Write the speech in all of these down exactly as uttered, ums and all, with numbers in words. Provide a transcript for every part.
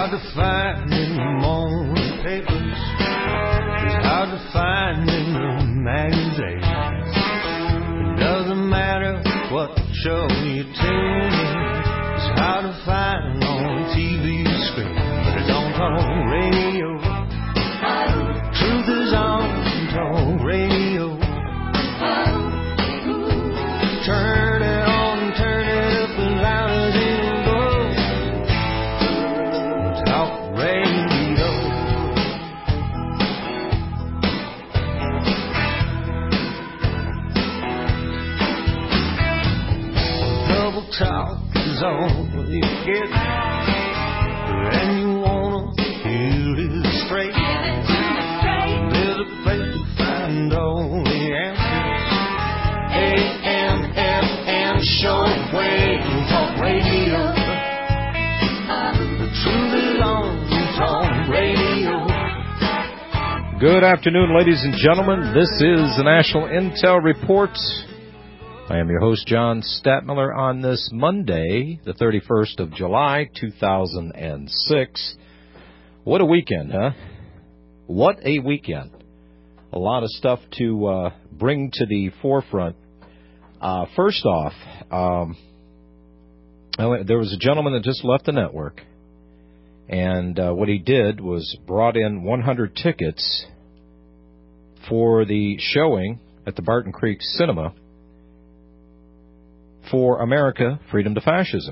hard to find in the morning papers. It's hard to find in the magazines. It doesn't matter what show you tune in. It's hard to find on T V screen, but it's on talk radio. Truth is on talk radio. Turn it on, turn it up as loud as it goes. Talk radio. Double talk is all you get, and you wanna hear it straight. There's a place to find all the answers. A M F M shortwave talk radio. The truth is on talk radio. Good afternoon, ladies and gentlemen. This is the National Intel Report. I am your host, John Statmiller, on this Monday, the thirty-first of July, two thousand six. What a weekend, huh? What a weekend. A lot of stuff to uh, bring to the forefront. Uh, first off, um, there was a gentleman that just left the network, and uh, what he did was brought in one hundred tickets for the showing at the Barton Creek Cinema for America, Freedom to Fascism.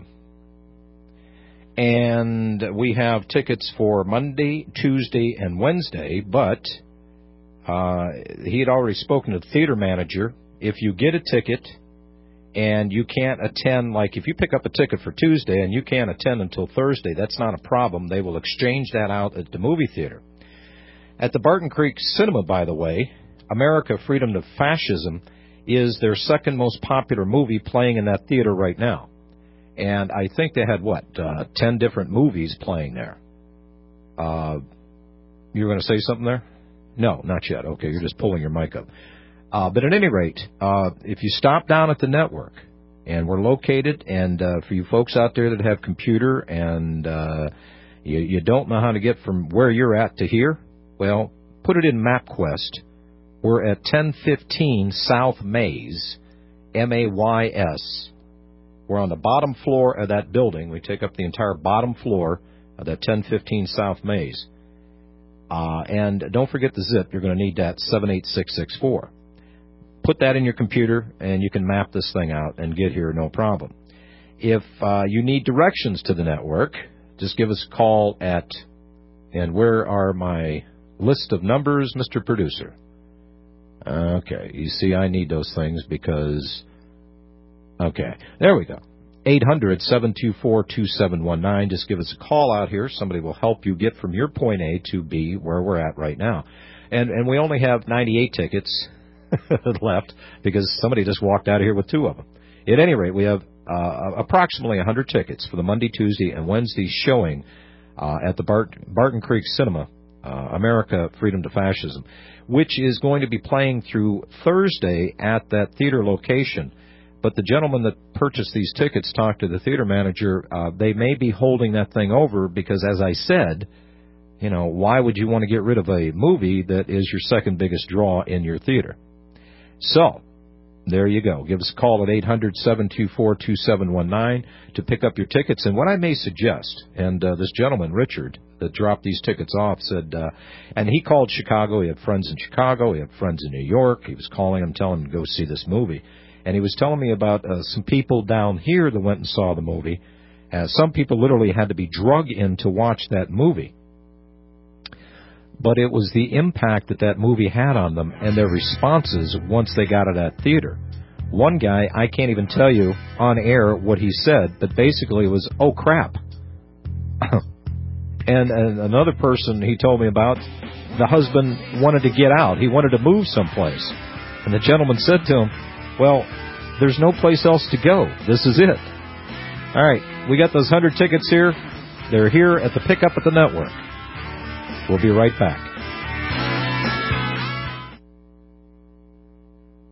And we have tickets for Monday, Tuesday, and Wednesday, but uh, he had already spoken to the theater manager. If you get a ticket and you can't attend, like if you pick up a ticket for Tuesday and you can't attend until Thursday, that's not a problem. They will exchange that out at the movie theater. At the Barton Creek Cinema, by the way, America, Freedom to Fascism is their second most popular movie playing in that theater right now. And I think they had, what, uh, ten different movies playing there. Uh, you were going to say something there? No, not yet. Okay, you're just pulling your mic up. Uh, but at any rate, uh, if you stop down at the network, and we're located, and uh, for you folks out there that have computer and uh, you, you don't know how to get from where you're at to here, well, put it in MapQuest. We're at ten fifteen South Mays, M A Y S. We're on the bottom floor of that building. We take up the entire bottom floor of that ten fifteen South Mays. Uh, and don't forget the zip. You're going to need that seven eight six six four. Put that in your computer, and you can map this thing out and get here no problem. If uh, you need directions to the network, just give us a call at, and where are my list of numbers, Mister Producer? Okay, you see, I need those things because, okay, there we go. eight hundred, seven two four, two seven one nine. Just give us a call out here. Somebody will help you get from your point A to B, where we're at right now. And and we only have ninety-eight tickets left because somebody just walked out of here with two of them. At any rate, we have uh, approximately one hundred tickets for the Monday, Tuesday, and Wednesday showing uh, at the Bart- Barton Creek Cinema, uh, America, Freedom to Fascism, which is going to be playing through Thursday at that theater location. But the gentleman that purchased these tickets talked to the theater manager. Uh, they may be holding that thing over because, as I said, you know, why would you want to get rid of a movie that is your second biggest draw in your theater? So, there you go. Give us a call at eight hundred, seven two four, two seven one nine to pick up your tickets. And what I may suggest, and uh, this gentleman, Richard, that dropped these tickets off, said, uh, and he called Chicago. He had friends in Chicago. He had friends in New York. He was calling them, telling them to go see this movie. And he was telling me about uh, some people down here that went and saw the movie. Uh, some people literally had to be drug in to watch that movie. But it was the impact that that movie had on them and their responses once they got out of that theater. One guy, I can't even tell you on air what he said, but basically it was, oh, crap. and, and another person he told me about, the husband wanted to get out. He wanted to move someplace. And the gentleman said to him, well, there's no place else to go. This is it. All right, we got those one hundred tickets here. They're here at the pickup at the network. We'll be right back.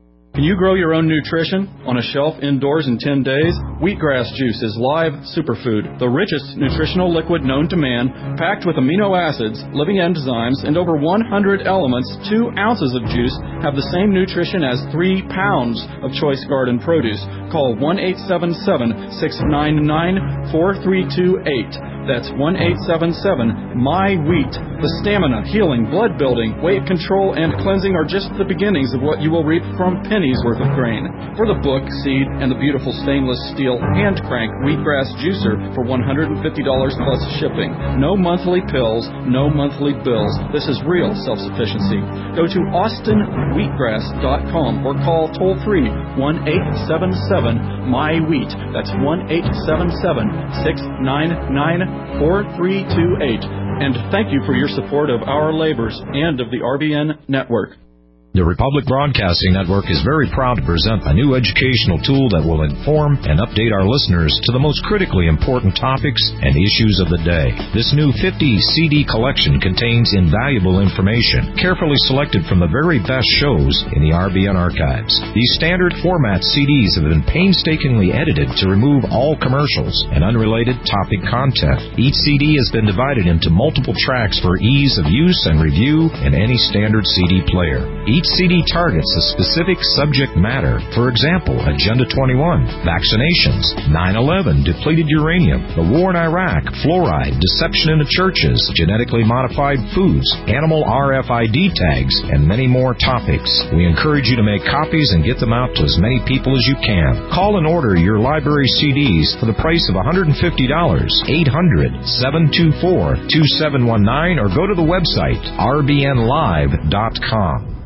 you grow your own nutrition on a shelf indoors in ten days? Wheatgrass juice is live superfood, the richest nutritional liquid known to man, packed with amino acids, living enzymes, and over one hundred elements. Two ounces of juice have the same nutrition as three pounds of choice garden produce. Call one eight seven seven, six nine nine, four three two eight. That's one eight seven seven, M Y wheat. The stamina, healing, blood building, weight control, and cleansing are just the beginnings of what you will reap from pennies worth of grain. For the book, seed, and the beautiful stainless steel hand crank wheatgrass juicer for one hundred fifty dollars plus shipping. No monthly pills, no monthly bills. This is real self-sufficiency. Go to austin wheatgrass dot com or call toll free one eight seven seven, M Y wheat. That's one eight seven seven, six nine nine, four three two eight. And thank you for your support of our labors and of the R B N Network. The Republic Broadcasting Network is very proud to present a new educational tool that will inform and update our listeners to the most critically important topics and issues of the day. This new fifty C D collection contains invaluable information, carefully selected from the very best shows in the R B N archives. These standard format C Ds have been painstakingly edited to remove all commercials and unrelated topic content. Each C D has been divided into multiple tracks for ease of use and review in any standard C D player. Each C D targets a specific subject matter. For example, Agenda twenty-one, vaccinations, nine eleven, depleted uranium, the war in Iraq, fluoride, deception in the churches, genetically modified foods, animal R F I D tags, and many more topics. We encourage you to make copies and get them out to as many people as you can. Call and order your library C Ds for the price of one hundred fifty dollars, eight hundred, seven two four, two seven one nine, or go to the website r b n live dot com.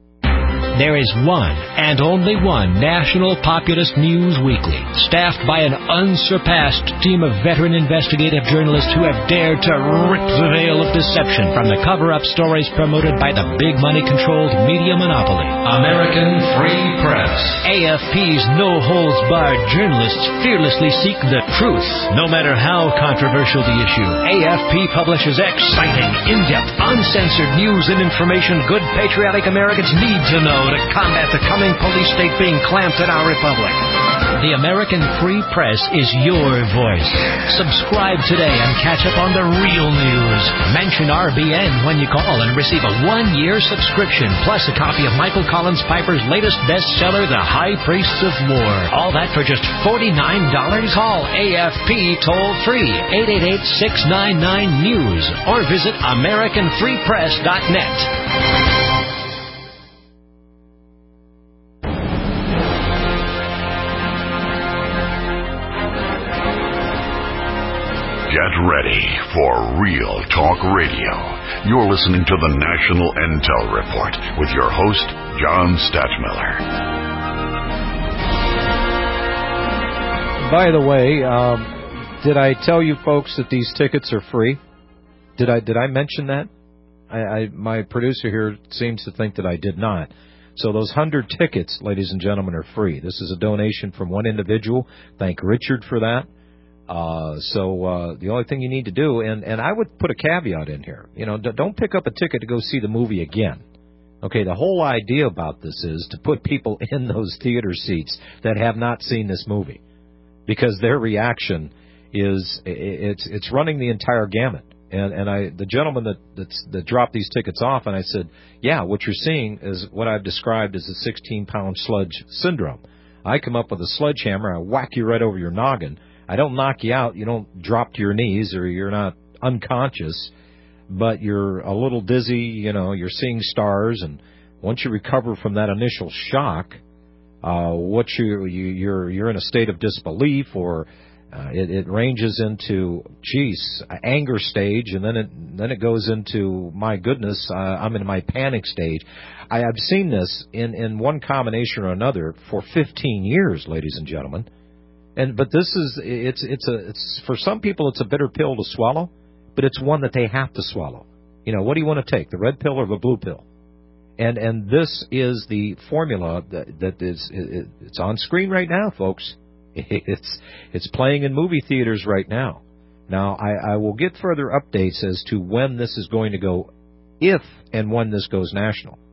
There is one and only one national populist news weekly, staffed by an unsurpassed team of veteran investigative journalists who have dared to rip the veil of deception from the cover-up stories promoted by the big money-controlled media monopoly. American Free Press. A F P's no-holds-barred journalists fearlessly seek the truth, no matter how controversial the issue. A F P publishes exciting, in-depth, uncensored news and information good patriotic Americans need to know to combat the coming police state being clamped in our republic. The American Free Press is your voice. Subscribe today and catch up on the real news. Mention R B N when you call and receive a one-year subscription, plus a copy of Michael Collins Piper's latest bestseller, The High Priests of War. All that for just forty-nine dollars. Call A F P toll-free, eight eight eight, six nine nine, news, or visit american free press dot net. Get ready for Real Talk Radio. You're listening to the National Intel Report with your host, John Stachmiller. By the way, um, did I tell you folks that these tickets are free? Did I did I mention that? I, I my producer here seems to think that I did not. So those hundred tickets, ladies and gentlemen, are free. This is a donation from one individual. Thank Richard for that. Uh, so uh, the only thing you need to do, and, and I would put a caveat in here, you know, don't pick up a ticket to go see the movie again. Okay, the whole idea about this is to put people in those theater seats that have not seen this movie, because their reaction is it's it's running the entire gamut. And and I the gentleman that that's, that dropped these tickets off, and I said, yeah, what you're seeing is what I've described as a sixteen pound sludge syndrome. I come up with a sledgehammer, I whack you right over your noggin. I don't knock you out. You don't drop to your knees or you're not unconscious, but you're a little dizzy. You know, you're seeing stars. And once you recover from that initial shock, uh, what you, you you're you're in a state of disbelief, or uh, it, it ranges into, geez, anger stage, and then it then it goes into, my goodness, uh, I'm in my panic stage. I, I've seen this in in one combination or another for fifteen years, ladies and gentlemen. And but this is it's it's a it's for some people it's a bitter pill to swallow, but it's one that they have to swallow. You know, what do you want to take, the red pill or the blue pill? And and this is the formula that that is it, it's on screen right now, folks. It's it's playing in movie theaters right now. Now I, I will get further updates as to when this is going to go, if and when this goes national.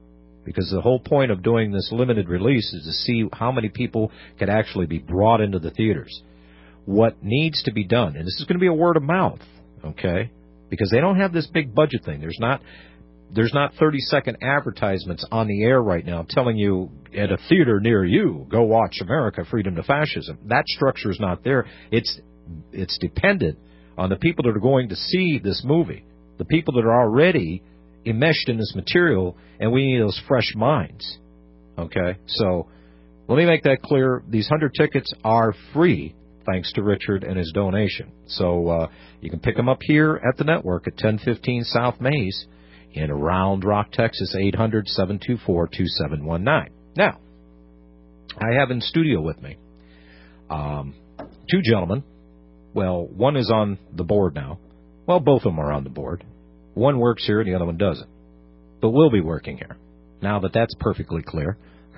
because the whole point of doing this limited release is to see how many people could actually be brought into the theaters. What needs to be done, and this is going to be a word of mouth, okay, because they don't have this big budget thing. There's not there's not thirty-second advertisements on the air right now telling you at a theater near you, go watch America, Freedom to Fascism. That structure is not there. It's it's dependent on the people that are going to see this movie, the people that are already enmeshed in this material, and we need those fresh minds. Okay? So let me make that clear. These one hundred tickets are free, thanks to Richard and his donation. So uh, you can pick them up here at the network at ten fifteen South Mays in Round Rock, Texas, eight hundred, seven two four, two seven one nine. Now, I have in studio with me um, two gentlemen. Well, one is on the board now. Well, both of them are on the board. One works here and the other one doesn't. But we'll be working here, now that that's perfectly clear.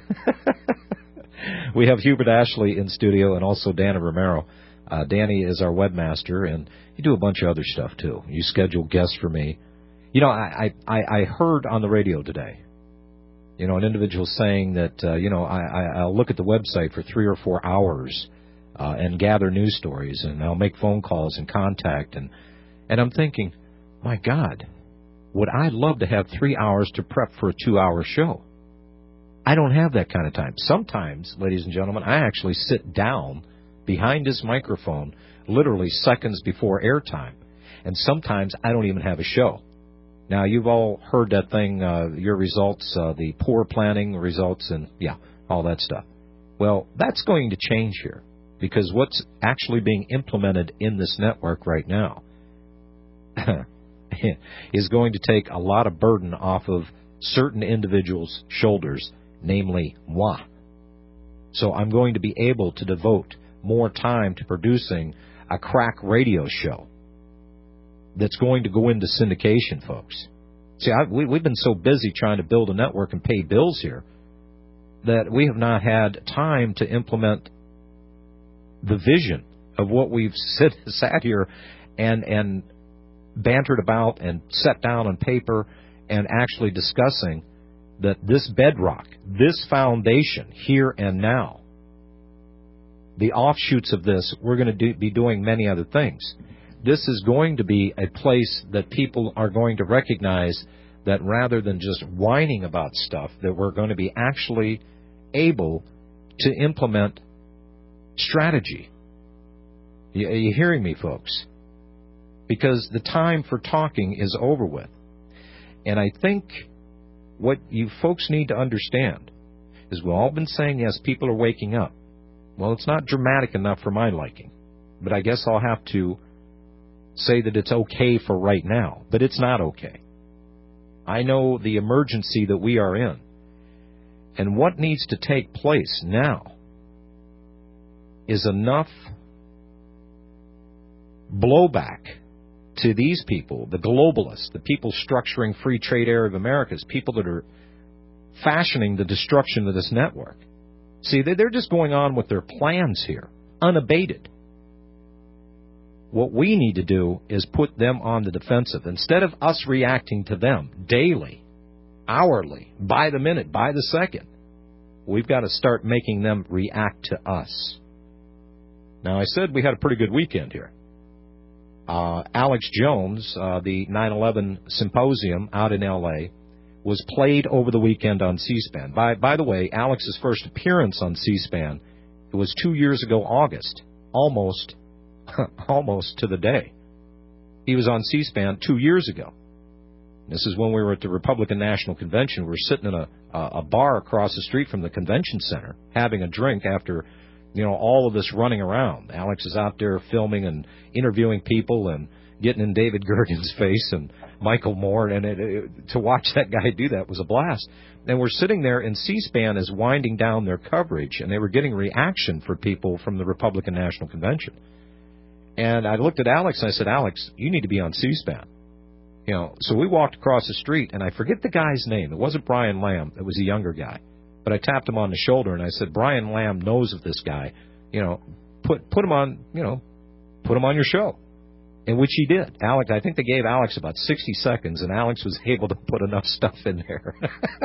We have Hubert Ashley in studio and also Danny Romero. Uh, Danny is our webmaster, and you do a bunch of other stuff, too. You schedule guests for me. You know, I, I, I heard on the radio today, you know, an individual saying that, uh, you know, I, I, I'll look at the website for three or four hours uh, and gather news stories, and I'll make phone calls and contact. And, and I'm thinking, my God, would I love to have three hours to prep for a two-hour show? I don't have that kind of time. Sometimes, ladies and gentlemen, I actually sit down behind this microphone literally seconds before airtime. And sometimes I don't even have a show. Now, you've all heard that thing, uh, your results, uh, the poor planning results, and, yeah, all that stuff. Well, that's going to change here, because what's actually being implemented in this network right now is going to take a lot of burden off of certain individuals' shoulders, namely moi. So I'm going to be able to devote more time to producing a crack radio show that's going to go into syndication, folks. See, I, we, we've been so busy trying to build a network and pay bills here that we have not had time to implement the vision of what we've sit, sat here and, and bantered about and set down on paper and actually discussing that this bedrock, this foundation here and now, the offshoots of this, we're going to do, be doing many other things. This is going to be a place that people are going to recognize that rather than just whining about stuff, that we're going to be actually able to implement strategy. You, are you hearing me, folks? Because the time for talking is over with. And I think what you folks need to understand is we've all been saying, yes, people are waking up. Well, it's not dramatic enough for my liking. But I guess I'll have to say that it's okay for right now, but it's not okay. I know the emergency that we are in, and what needs to take place now is enough blowback to these people, the globalists, the people structuring free trade area of Americas, people that are fashioning the destruction of this network. See, they're just going on with their plans here, unabated. What we need to do is put them on the defensive. Instead of us reacting to them daily, hourly, by the minute, by the second, we've got to start making them react to us. Now, I said we had a pretty good weekend here. Uh, Alex Jones, uh, the nine eleven symposium out in L A, was played over the weekend on C-SPAN. By, by the way, Alex's first appearance on C-SPAN, it was two years ago, August, almost almost to the day. He was on C-SPAN two years ago. This is when we were at the Republican National Convention. We were sitting in a, a bar across the street from the convention center, having a drink after, you know, all of this running around. Alex is out there filming and interviewing people and getting in David Gergen's face and Michael Moore, and it, it, to watch that guy do that was a blast. And we're sitting there, and C-SPAN is winding down their coverage, and they were getting reaction for people from the Republican National Convention. And I looked at Alex, and I said, Alex, you need to be on C-SPAN. You know, so we walked across the street, and I forget the guy's name. It wasn't Brian Lamb. It was a younger guy. But I tapped him on the shoulder, and I said, Brian Lamb knows of this guy. You know, put put him on, you know, put him on your show. in which he did. Alex, I think they gave Alex about sixty seconds, and Alex was able to put enough stuff in there.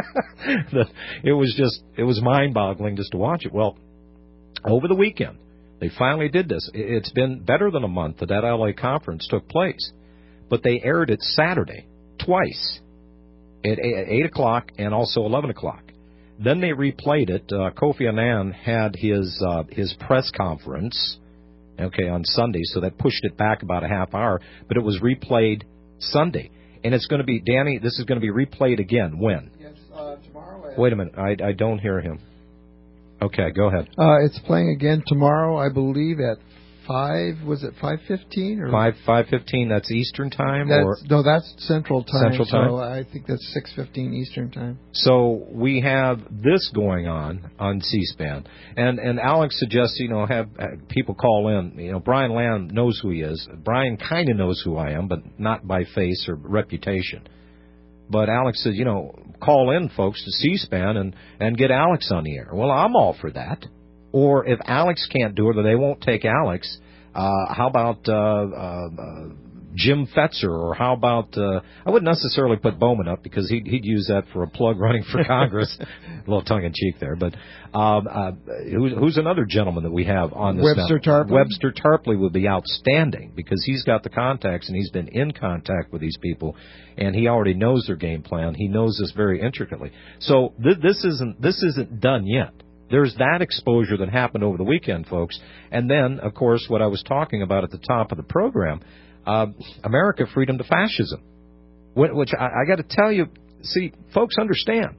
It was just, it was mind-boggling just to watch it. Well, over the weekend, they finally did this. It's been better than a month that that L A conference took place, but they aired it Saturday twice at eight o'clock and also eleven o'clock. Then they replayed it. Uh, Kofi Annan had his uh, his press conference, okay, on Sunday, so that pushed it back about a half hour, but it was replayed Sunday. And it's going to be, Danny, this is going to be replayed again. When? Yes, uh, tomorrow. At Wait a minute. I, I don't hear him. Okay, go ahead. Uh, it's playing again tomorrow, I believe, at five. Was it five fifteen or five five fifteen? That's Eastern time, that's, or no? That's Central time. Central time. So I think that's six fifteen Eastern time. So we have this going on on C-SPAN, and and Alex suggests, you know, have, have people call in. You know, Brian Lamb knows who he is. Brian kind of knows who I am, but not by face or reputation. But Alex says, you know, call in, folks, to C-SPAN and, and get Alex on the air. Well, I'm all for that. Or if Alex can't do it or they won't take Alex, uh, how about uh, uh, uh, Jim Fetzer? Or how about, uh, I wouldn't necessarily put Bowman up because he'd, he'd use that for a plug running for Congress. A little tongue-in-cheek there. But um, uh, who, who's another gentleman that we have on this Webster now? Tarpley? Webster Tarpley would be outstanding because he's got the contacts and he's been in contact with these people, and he already knows their game plan. He knows this very intricately. So th- this isn't this isn't done yet. There's that exposure that happened over the weekend, folks. And then, of course, what I was talking about at the top of the program, uh, America, freedom to fascism, which I, I got to tell you, see, folks understand.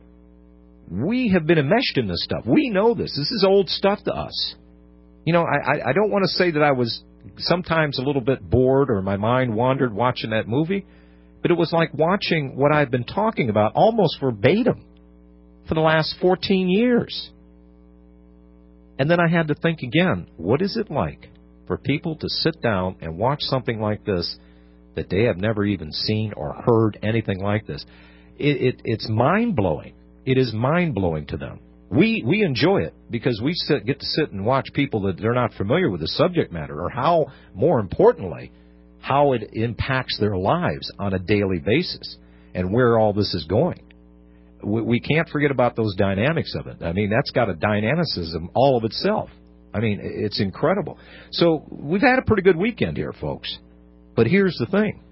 We have been enmeshed in this stuff. We know this. This is old stuff to us. You know, I, I don't want to say that I was sometimes a little bit bored or my mind wandered watching that movie, but it was like watching what I've been talking about almost verbatim for the last fourteen years. And then I had to think again, what is it like for people to sit down and watch something like this that they have never even seen or heard anything like this? It, it, it's mind-blowing. It is mind-blowing to them. We we enjoy it because we sit, get to sit and watch people that they're not familiar with the subject matter or how, more importantly, how it impacts their lives on a daily basis and where all this is going. We, we can't forget about those dynamics of it. I mean, that's got a dynamicism all of itself. I mean, it's incredible. So we've had a pretty good weekend here, folks. But here's the thing.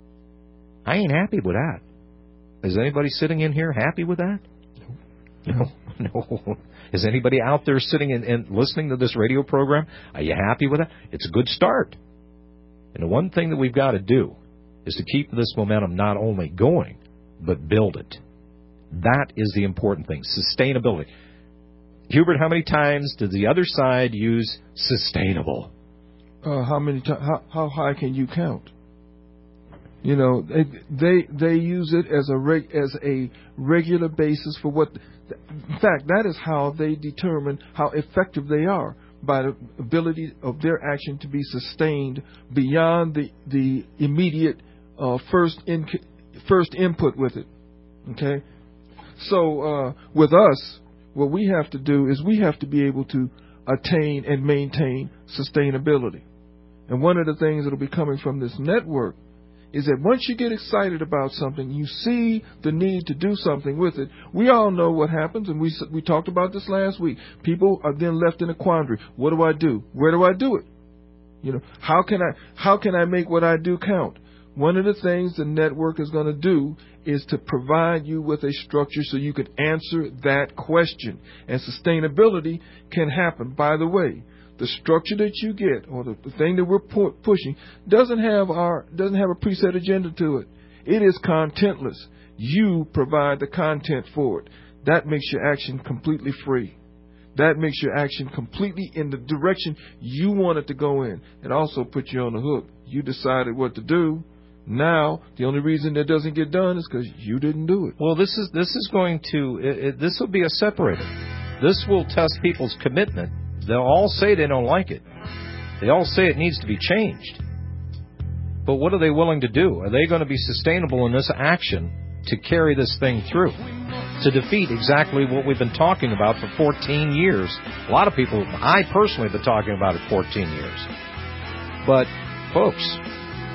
I ain't happy with that. Is anybody sitting in here happy with that? No. No. Is anybody out there sitting and, and listening to this radio program? Are you happy with that? It's a good start. And the one thing that we've got to do is to keep this momentum not only going, but build it. That is the important thing, sustainability. Hubert, how many times does the other side use sustainable? Uh, how many times? How, how high can you count? You know, they they, they use it as a reg, as a regular basis for what. In fact, that is how they determine how effective they are, by the ability of their action to be sustained beyond the the immediate uh, first in, first input with it. Okay. So uh, with us, what we have to do is we have to be able to attain and maintain sustainability. And one of the things that will be coming from this network is that once you get excited about something, you see the need to do something with it. We all know what happens, and we we talked about this last week. People are then left in a quandary. What do I do? Where do I do it? You know, how can I how can I make what I do count? One of the things the network is going to do is to provide you with a structure so you can answer that question. And sustainability can happen. By the way, the structure that you get, or the, the thing that we're pu- pushing, doesn't have our doesn't have a preset agenda to it. It is contentless. You provide the content for it. That makes your action completely free. That makes your action completely in the direction you want it to go in. It also puts you on the hook. You decided what to do. Now, the only reason it doesn't get done is because you didn't do it. Well, this is this is going to it, it, this will be a separator. This will test people's commitment. They'll all say they don't like it. They all say it needs to be changed. But what are they willing to do? Are they going to be sustainable in this action to carry this thing through, to defeat exactly what we've been talking about for fourteen years? A lot of people, I personally have been talking about it fourteen years. But, folks,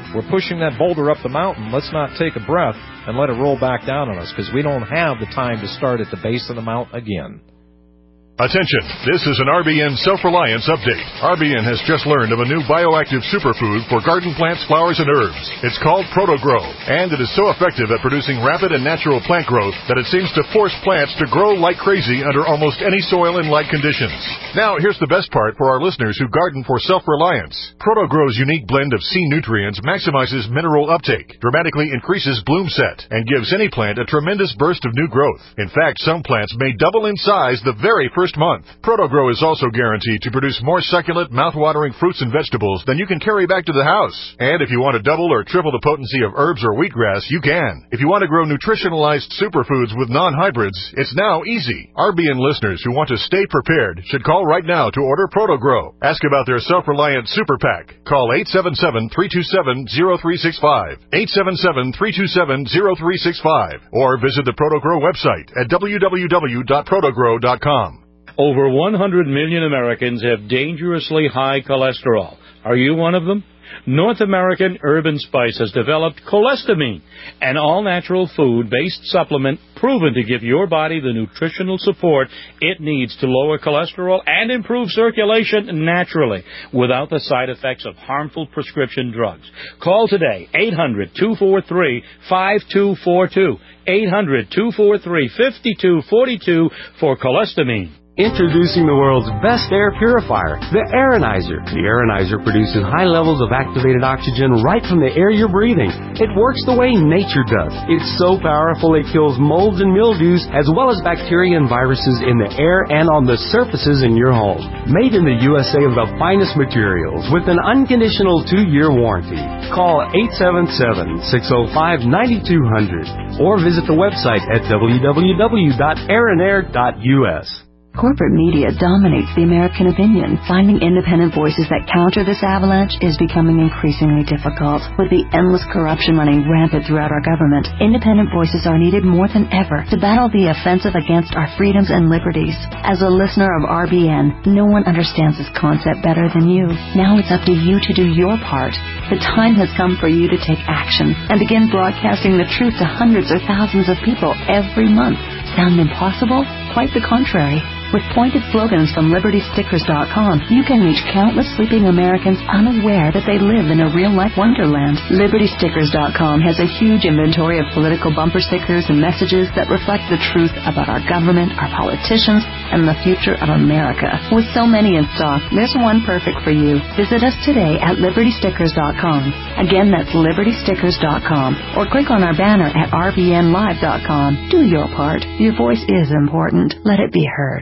we're pushing that boulder up the mountain. Let's not take a breath and let it roll back down on us, because we don't have the time to start at the base of the mountain again. Attention, this is an R B N Self-Reliance Update. R B N has just learned of a new bioactive superfood for garden plants, flowers, and herbs. It's called ProtoGrow, and it is so effective at producing rapid and natural plant growth that it seems to force plants to grow like crazy under almost any soil and light conditions. Now, here's the best part for our listeners who garden for self-reliance. ProtoGrow's unique blend of C nutrients maximizes mineral uptake, dramatically increases bloom set, and gives any plant a tremendous burst of new growth. In fact, some plants may double in size the very first month. ProtoGrow is also guaranteed to produce more succulent, mouth-watering fruits and vegetables than you can carry back to the house. And if you want to double or triple the potency of herbs or wheatgrass, you can. If you want to grow nutritionalized superfoods with non-hybrids, it's now easy. R B N listeners who want to stay prepared should call right now to order ProtoGrow. Ask about their self-reliant super pack. Call eight seven seven, three two seven, zero three six five, eight seven seven, three two seven, zero three six five, or visit the ProtoGrow website at w w w dot protogrow dot com. Over one hundred million Americans have dangerously high cholesterol. Are you one of them? North American Herb and Spice has developed Cholesterol, an all-natural food-based supplement proven to give your body the nutritional support it needs to lower cholesterol and improve circulation naturally without the side effects of harmful prescription drugs. Call today, eight hundred, two four three, five two four two, eight hundred, two four three, five two four two for Cholesterol. Introducing the world's best air purifier, the Aeronizer. The Aeronizer produces high levels of activated oxygen right from the air you're breathing. It works the way nature does. It's so powerful it kills molds and mildews as well as bacteria and viruses in the air and on the surfaces in your home. Made in the U S A of the finest materials with an unconditional two-year warranty. Call eight seven seven, six oh five, nine two zero zero or visit the website at w w w dot aeronair dot u s. Corporate media dominates the American opinion. Finding independent voices that counter this avalanche is becoming increasingly difficult. With the endless corruption running rampant throughout our government, independent voices are needed more than ever to battle the offensive against our freedoms and liberties. As a listener of R B N, no one understands this concept better than you. Now it's up to you to do your part. The time has come for you to take action and begin broadcasting the truth to hundreds or thousands of people every month. Sound impossible? Quite the contrary. With pointed slogans from Liberty Stickers dot com, you can reach countless sleeping Americans unaware that they live in a real-life wonderland. Liberty Stickers dot com has a huge inventory of political bumper stickers and messages that reflect the truth about our government, our politicians, and the future of America. With so many in stock, there's one perfect for you. Visit us today at Liberty Stickers dot com. Again, that's Liberty Stickers dot com. Or click on our banner at R B N Live dot com. Do your part. Your voice is important. Let it be heard.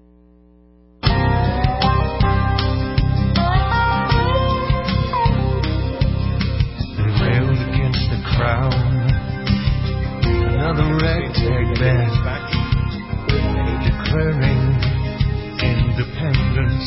Another ragtag band declaring independence.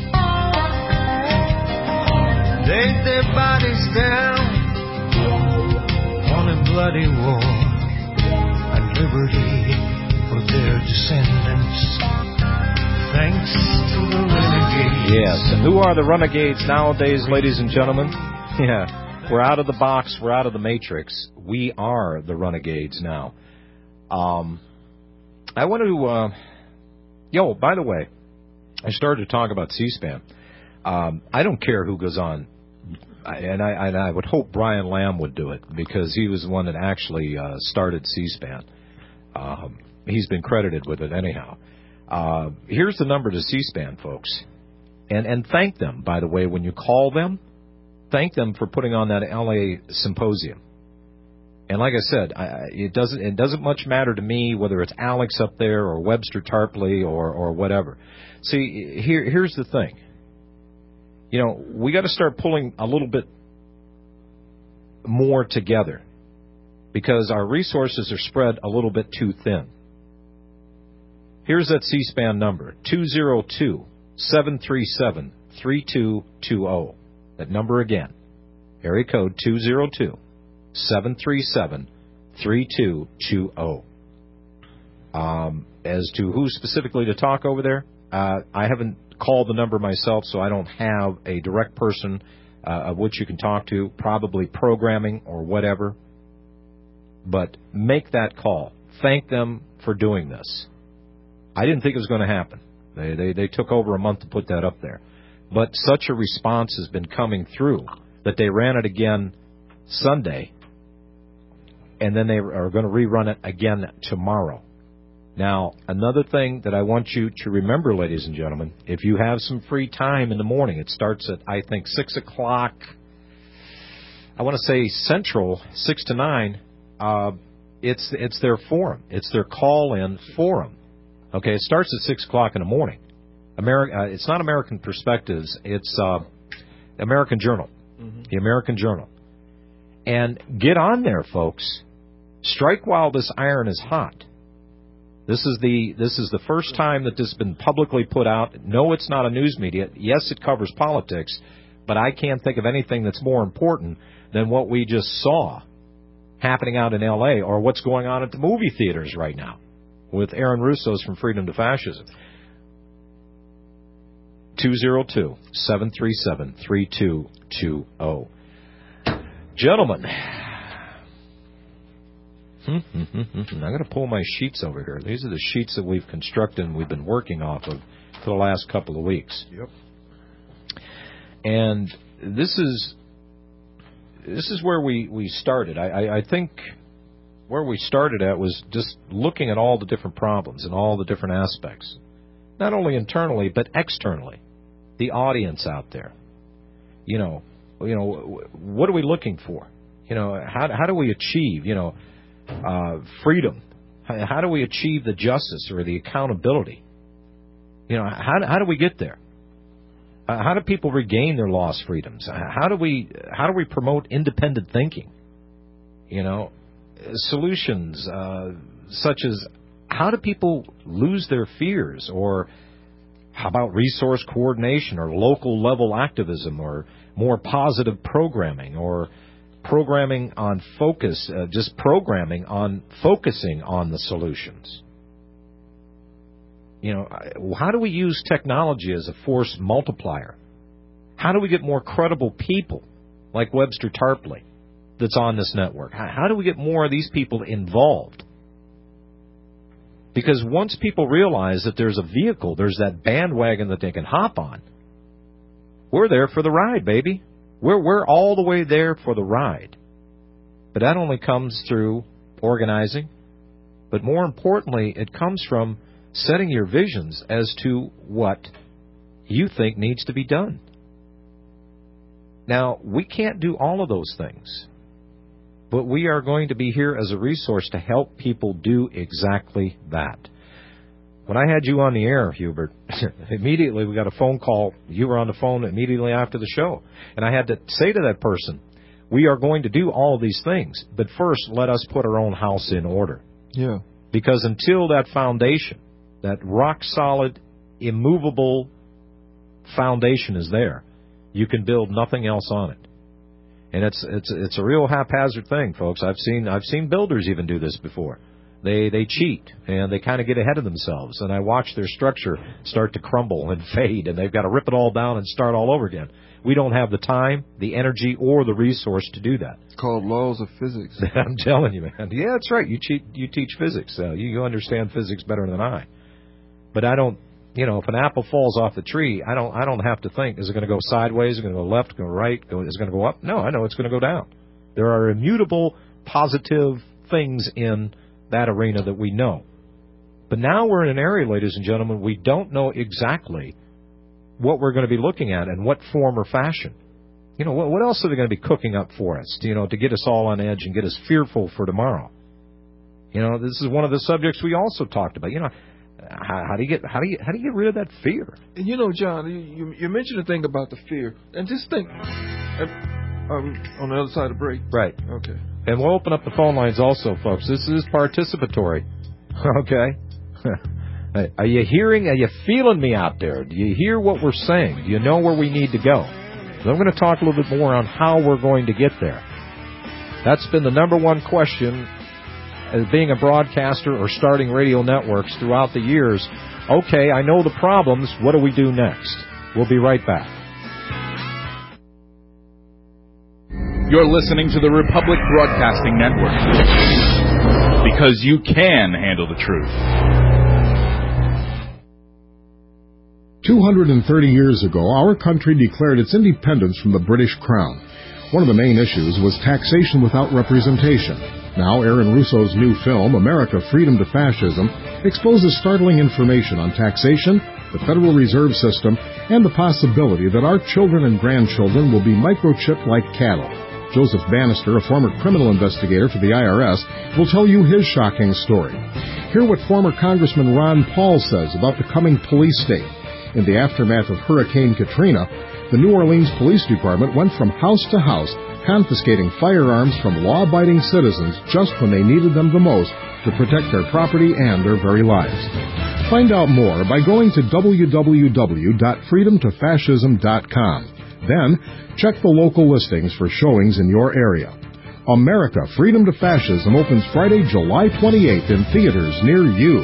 Laid their bodies down on a bloody war and liberty for their descendants. Thanks to the renegades. Yes, and who are the renegades nowadays, ladies and gentlemen? Yeah. We're out of the box. We're out of the matrix. We are the renegades now. Um, I want to, uh, yo, by the way, I started to talk about C-SPAN. Um, I don't care who goes on, and I, and I would hope Brian Lamb would do it because he was the one that actually uh, started C-SPAN. Um, he's been credited with it anyhow. Uh, here's the number to C-SPAN, folks. And, and thank them, by the way, when you call them. Thank them for putting on that L A symposium. And like I said, I, it doesn't it doesn't much matter to me whether it's Alex up there or Webster Tarpley or, or whatever. See, here here's the thing. You know, we got to start pulling a little bit more together because our resources are spread a little bit too thin. Here's that C-SPAN number, two oh two, seven three seven, three two two zero. That number again, area code two oh two, seven three seven, three two two zero. Um, as to who specifically to talk over there, uh, I haven't called the number myself, so I don't have a direct person uh, of which you can talk to, probably programming or whatever. But make that call. Thank them for doing this. I didn't think it was going to happen. They, they, they took over a month to put that up there. But such a response has been coming through that they ran it again Sunday, and then they are going to rerun it again tomorrow. Now, another thing that I want you to remember, ladies and gentlemen, if you have some free time in the morning, it starts at, I think, six o'clock, I want to say Central, six to nine, uh, it's it's their forum. It's their call-in forum. Okay, it starts at six o'clock in the morning. Ameri- uh, it's not American Perspectives. It's uh, American Journal, mm-hmm. the American Journal. And get on there, folks. Strike while this iron is hot. This is the this is the first time that this has been publicly put out. No, it's not a news media. Yes, it covers politics, but I can't think of anything that's more important than what we just saw happening out in L A or what's going on at the movie theaters right now with Aaron Russo's From Freedom to Fascism. two oh two, seven three seven, three two two zero. Gentlemen, I'm going to pull my sheets over here. These are the sheets that we've constructed and we've been working off of for the last couple of weeks. Yep. And this is this is where we, we started. I, I, I think where we started at was just looking at all the different problems and all the different aspects, not only internally but externally. The audience out there, you know, you know, what are we looking for? You know, how how do we achieve, you know, uh, freedom? How, how do we achieve the justice or the accountability? You know, how how do we get there? Uh, how do people regain their lost freedoms? How do we how do we promote independent thinking? You know, solutions uh, such as how do people lose their fears, or how about resource coordination or local level activism, or more positive programming, or programming on focus, uh, just programming on focusing on the solutions? You know, how do we use technology as a force multiplier? How do we get more credible people like Webster Tarpley that's on this network? How do we get more of these people involved? Because once people realize that there's a vehicle, there's that bandwagon that they can hop on, we're there for the ride, baby. We're we're all the way there for the ride. But that only comes through organizing. But more importantly, it comes from setting your visions as to what you think needs to be done. Now, we can't do all of those things, but we are going to be here as a resource to help people do exactly that. When I had you on the air, Hubert, immediately we got a phone call. You were on the phone immediately after the show. And I had to say to that person, we are going to do all of these things, but first let us put our own house in order. Yeah. Because until that foundation, that rock-solid, immovable foundation is there, you can build nothing else on it. And it's it's it's a real haphazard thing, folks. I've seen I've seen builders even do this before. They they cheat and they kind of get ahead of themselves, and I watch their structure start to crumble and fade, and they've got to rip it all down and start all over again. We don't have the time, the energy, or the resource to do that. It's called laws of physics. I'm telling you, man. Yeah, that's right. You cheat, you teach physics. Uh, you, you understand physics better than I. But I don't. You know, if an apple falls off the tree, I don't I don't have to think, is it going to go sideways, is it going to go left, go right, go, is it going to go up? No, I know it's going to go down. There are immutable, positive things in that arena that we know. But now we're in an area, ladies and gentlemen, we don't know exactly what we're going to be looking at and what form or fashion. You know, what, what else are they going to be cooking up for us, to, you know, to get us all on edge and get us fearful for tomorrow? You know, this is one of the subjects we also talked about. You know, How, how do you get how do you how do you get rid of that fear? And you know, John, you, you mentioned a thing about the fear, and just think, um, on the other side of the break. Right. Okay. And we'll open up the phone lines also, folks. This is participatory. Okay. Are you hearing? Are you feeling me out there? Do you hear what we're saying? Do you know where we need to go? So I'm going to talk a little bit more on how we're going to get there. That's been the number one question. As being a broadcaster or starting radio networks throughout the years. Okay, I know the problems. What do we do next? We'll be right back. You're listening to the Republic Broadcasting Network. Because you can handle the truth. two hundred thirty years ago, our country declared its independence from the British Crown. One of the main issues was taxation without representation. Now, Aaron Russo's new film, America, Freedom to Fascism, exposes startling information on taxation, the Federal Reserve System, and the possibility that our children and grandchildren will be microchipped like cattle. Joseph Bannister, a former criminal investigator for the I R S, will tell you his shocking story. Hear what former Congressman Ron Paul says about the coming police state. In the aftermath of Hurricane Katrina, the New Orleans Police Department went from house to house, confiscating firearms from law-abiding citizens just when they needed them the most to protect their property and their very lives. Find out more by going to w w w dot freedom to fascism dot com. Then, check the local listings for showings in your area. America, Freedom to Fascism opens Friday, July twenty-eighth in theaters near you.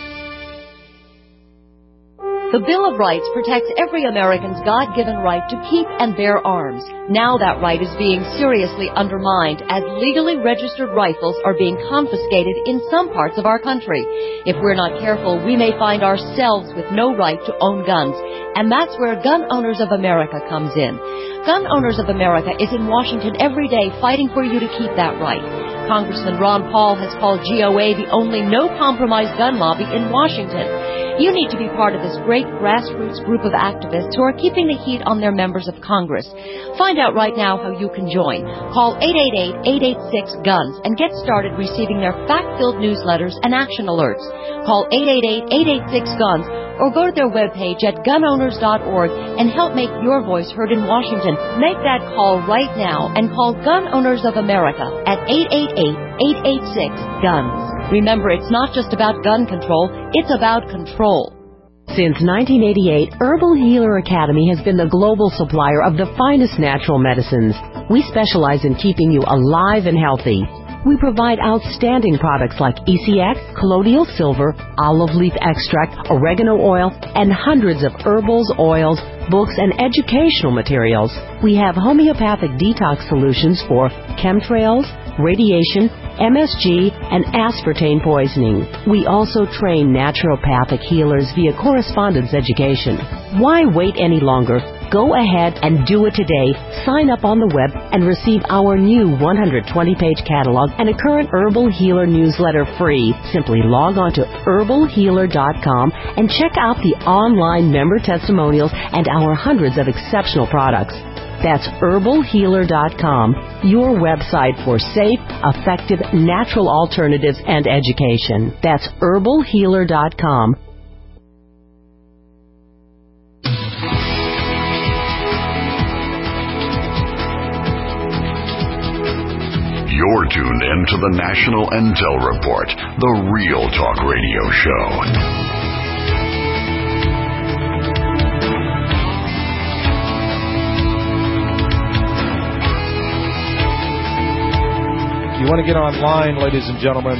The Bill of Rights protects every American's God-given right to keep and bear arms. Now that right is being seriously undermined as legally registered rifles are being confiscated in some parts of our country. If we're not careful, we may find ourselves with no right to own guns, and that's where Gun Owners of America comes in. Gun Owners of America is in Washington every day fighting for you to keep that right. Congressman Ron Paul has called G O A the only no-compromise gun lobby in Washington. You need to be part of this great grassroots group of activists who are keeping the heat on their members of Congress. Find out right now how you can join. Call eight eight eight, eight eight six, GUNS and get started receiving their fact-filled newsletters and action alerts. Call eight eight eight, eight eight six, GUNS or go to their webpage at gun owners dot org and help make your voice heard in Washington. Make that call right now and call Gun Owners of America at eight eight eight, eight eight six, GUNS. Remember, it's not just about gun control, it's about control. Since nineteen eighty-eight, Herbal Healer Academy has been the global supplier of the finest natural medicines. We specialize in keeping you alive and healthy. We provide outstanding products like E C X, colloidal silver, olive leaf extract, oregano oil, and hundreds of herbals, oils, books, and educational materials. We have homeopathic detox solutions for chemtrails, radiation, M S G, and aspartame poisoning. We also train naturopathic healers via correspondence education. Why wait any longer? Go ahead and do it today. Sign up on the web and receive our new one hundred twenty page catalog and a current Herbal Healer newsletter free. Simply log on to herbal healer dot com and check out the online member testimonials and our hundreds of exceptional products. That's herbal healer dot com, your website for safe, effective, natural alternatives and education. That's herbal healer dot com. You're tuned in to the National Intel Report, the Real Talk Radio Show. You want to get online, ladies and gentlemen.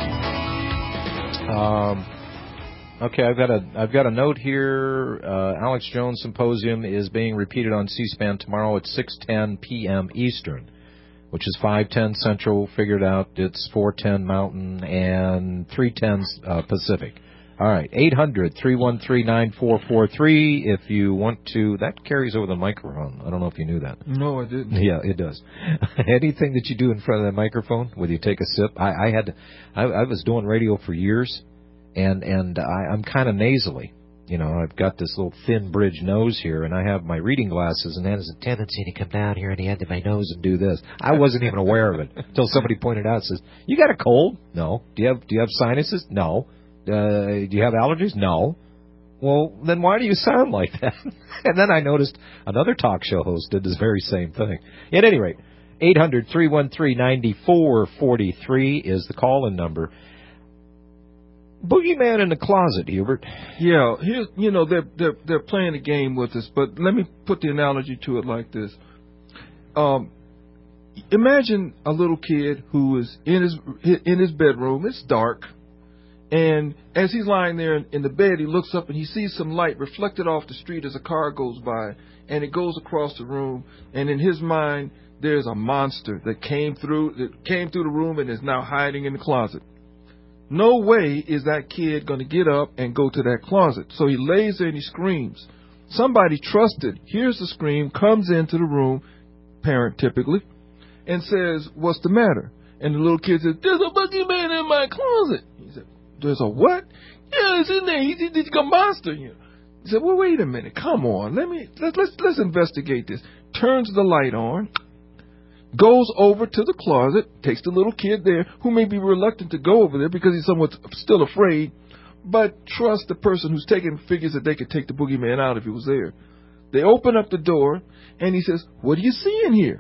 Um, okay, I've got a I've got a note here. Uh, Alex Jones Symposium is being repeated on C-SPAN tomorrow at six ten p.m. Eastern, which is five ten Central. Figured out it's four ten Mountain and three ten uh, Pacific. All right, eight hundred, three one three, nine four four three if you want to. That carries over the microphone. I don't know if you knew that. No, I didn't. Yeah, it does. Anything that you do in front of that microphone, whether you take a sip, I, I had, to, I, I was doing radio for years, and and I, I'm kind of nasally. You know, I've got this little thin bridge nose here, and I have my reading glasses, and that has a tendency to come down here and the end of my nose and do this. I wasn't even aware of it until somebody pointed out, says, "You got a cold? No. Do you have Do you have sinuses? No. Uh, do you have allergies? No." Well, then why do you sound like that? And then I noticed another talk show host did this very same thing. At any rate, eight hundred, three one three, nine four four three is the call-in number. Boogeyman in the closet, Hubert. Yeah, here, you know, they're, they're, they're playing a game with us, but let me put the analogy to it like this. Um, imagine a little kid who is in his in his bedroom. It's dark. And as he's lying there in the bed, he looks up and he sees some light reflected off the street as a car goes by, and it goes across the room. And in his mind, there's a monster that came through that came through the room and is now hiding in the closet. No way is that kid going to get up and go to that closet. So he lays there and he screams. Somebody trusted hears the scream, comes into the room, parent typically, and says, "What's the matter?" And the little kid says, "There's a boogeyman in my closet." He said, "There's a what?" "Yeah, it's in there. He's, he's a monster here." He said, "Well, wait a minute. Come on. Let me let, let's let's investigate this." Turns the light on, goes over to the closet, takes the little kid there, who may be reluctant to go over there because he's somewhat still afraid, but trusts the person who's taking, figures that they could take the boogeyman out if he was there. They open up the door, and he says, "What do you see in here?"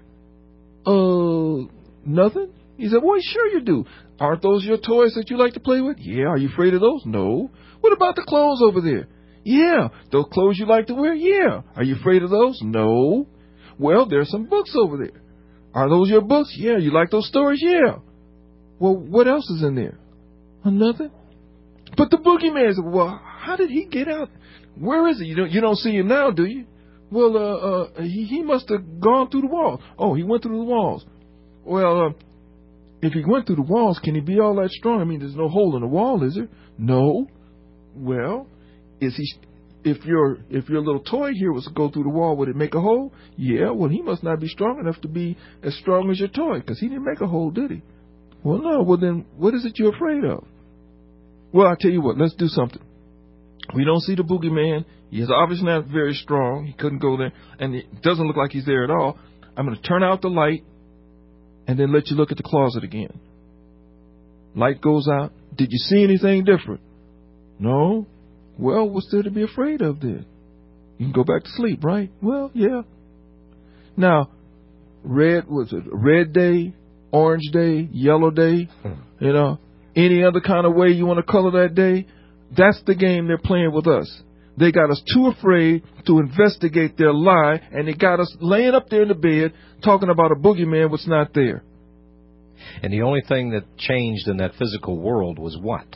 Uh, nothing. He said, "Well, sure you do. Aren't those your toys that you like to play with?" "Yeah." "Are you afraid of those?" "No." "What about the clothes over there?" "Yeah." "Those clothes you like to wear?" "Yeah." "Are you afraid of those?" "No." "Well, there's some books over there." "Are those your books?" "Yeah." "You like those stories?" "Yeah." "Well, what else is in there?" "Oh, nothing." "But the boogeyman is," "Well, how did he get out? Where is he? You don't, you don't see him now, do you?" "Well, uh, uh, he, he must have gone through the walls." "Oh, he went through the walls." "Well, uh, if he went through the walls, can he be all that strong? I mean, there's no hole in the wall, is there?" "No." "Well, is he? If your if your little toy here was to go through the wall, would it make a hole?" "Yeah." "Well, he must not be strong enough to be as strong as your toy, because he didn't make a hole, did he?" "Well, no." "Well, then what is it you're afraid of?" "Well, I'll tell you what. Let's do something. We don't see the boogeyman. He is obviously not very strong. He couldn't go there, and it doesn't look like he's there at all. I'm going to turn out the light and then let you look at the closet again." Light goes out. "Did you see anything different?" "No." "Well, what's there to be afraid of then? You can go back to sleep, right?" "Well, yeah." Now, red was it red day, orange day, yellow day, you know, any other kind of way you want to color that day? That's the game they're playing with us. They got us too afraid to investigate their lie, and they got us laying up there in the bed talking about a boogeyman that's not there. And the only thing that changed in that physical world was what?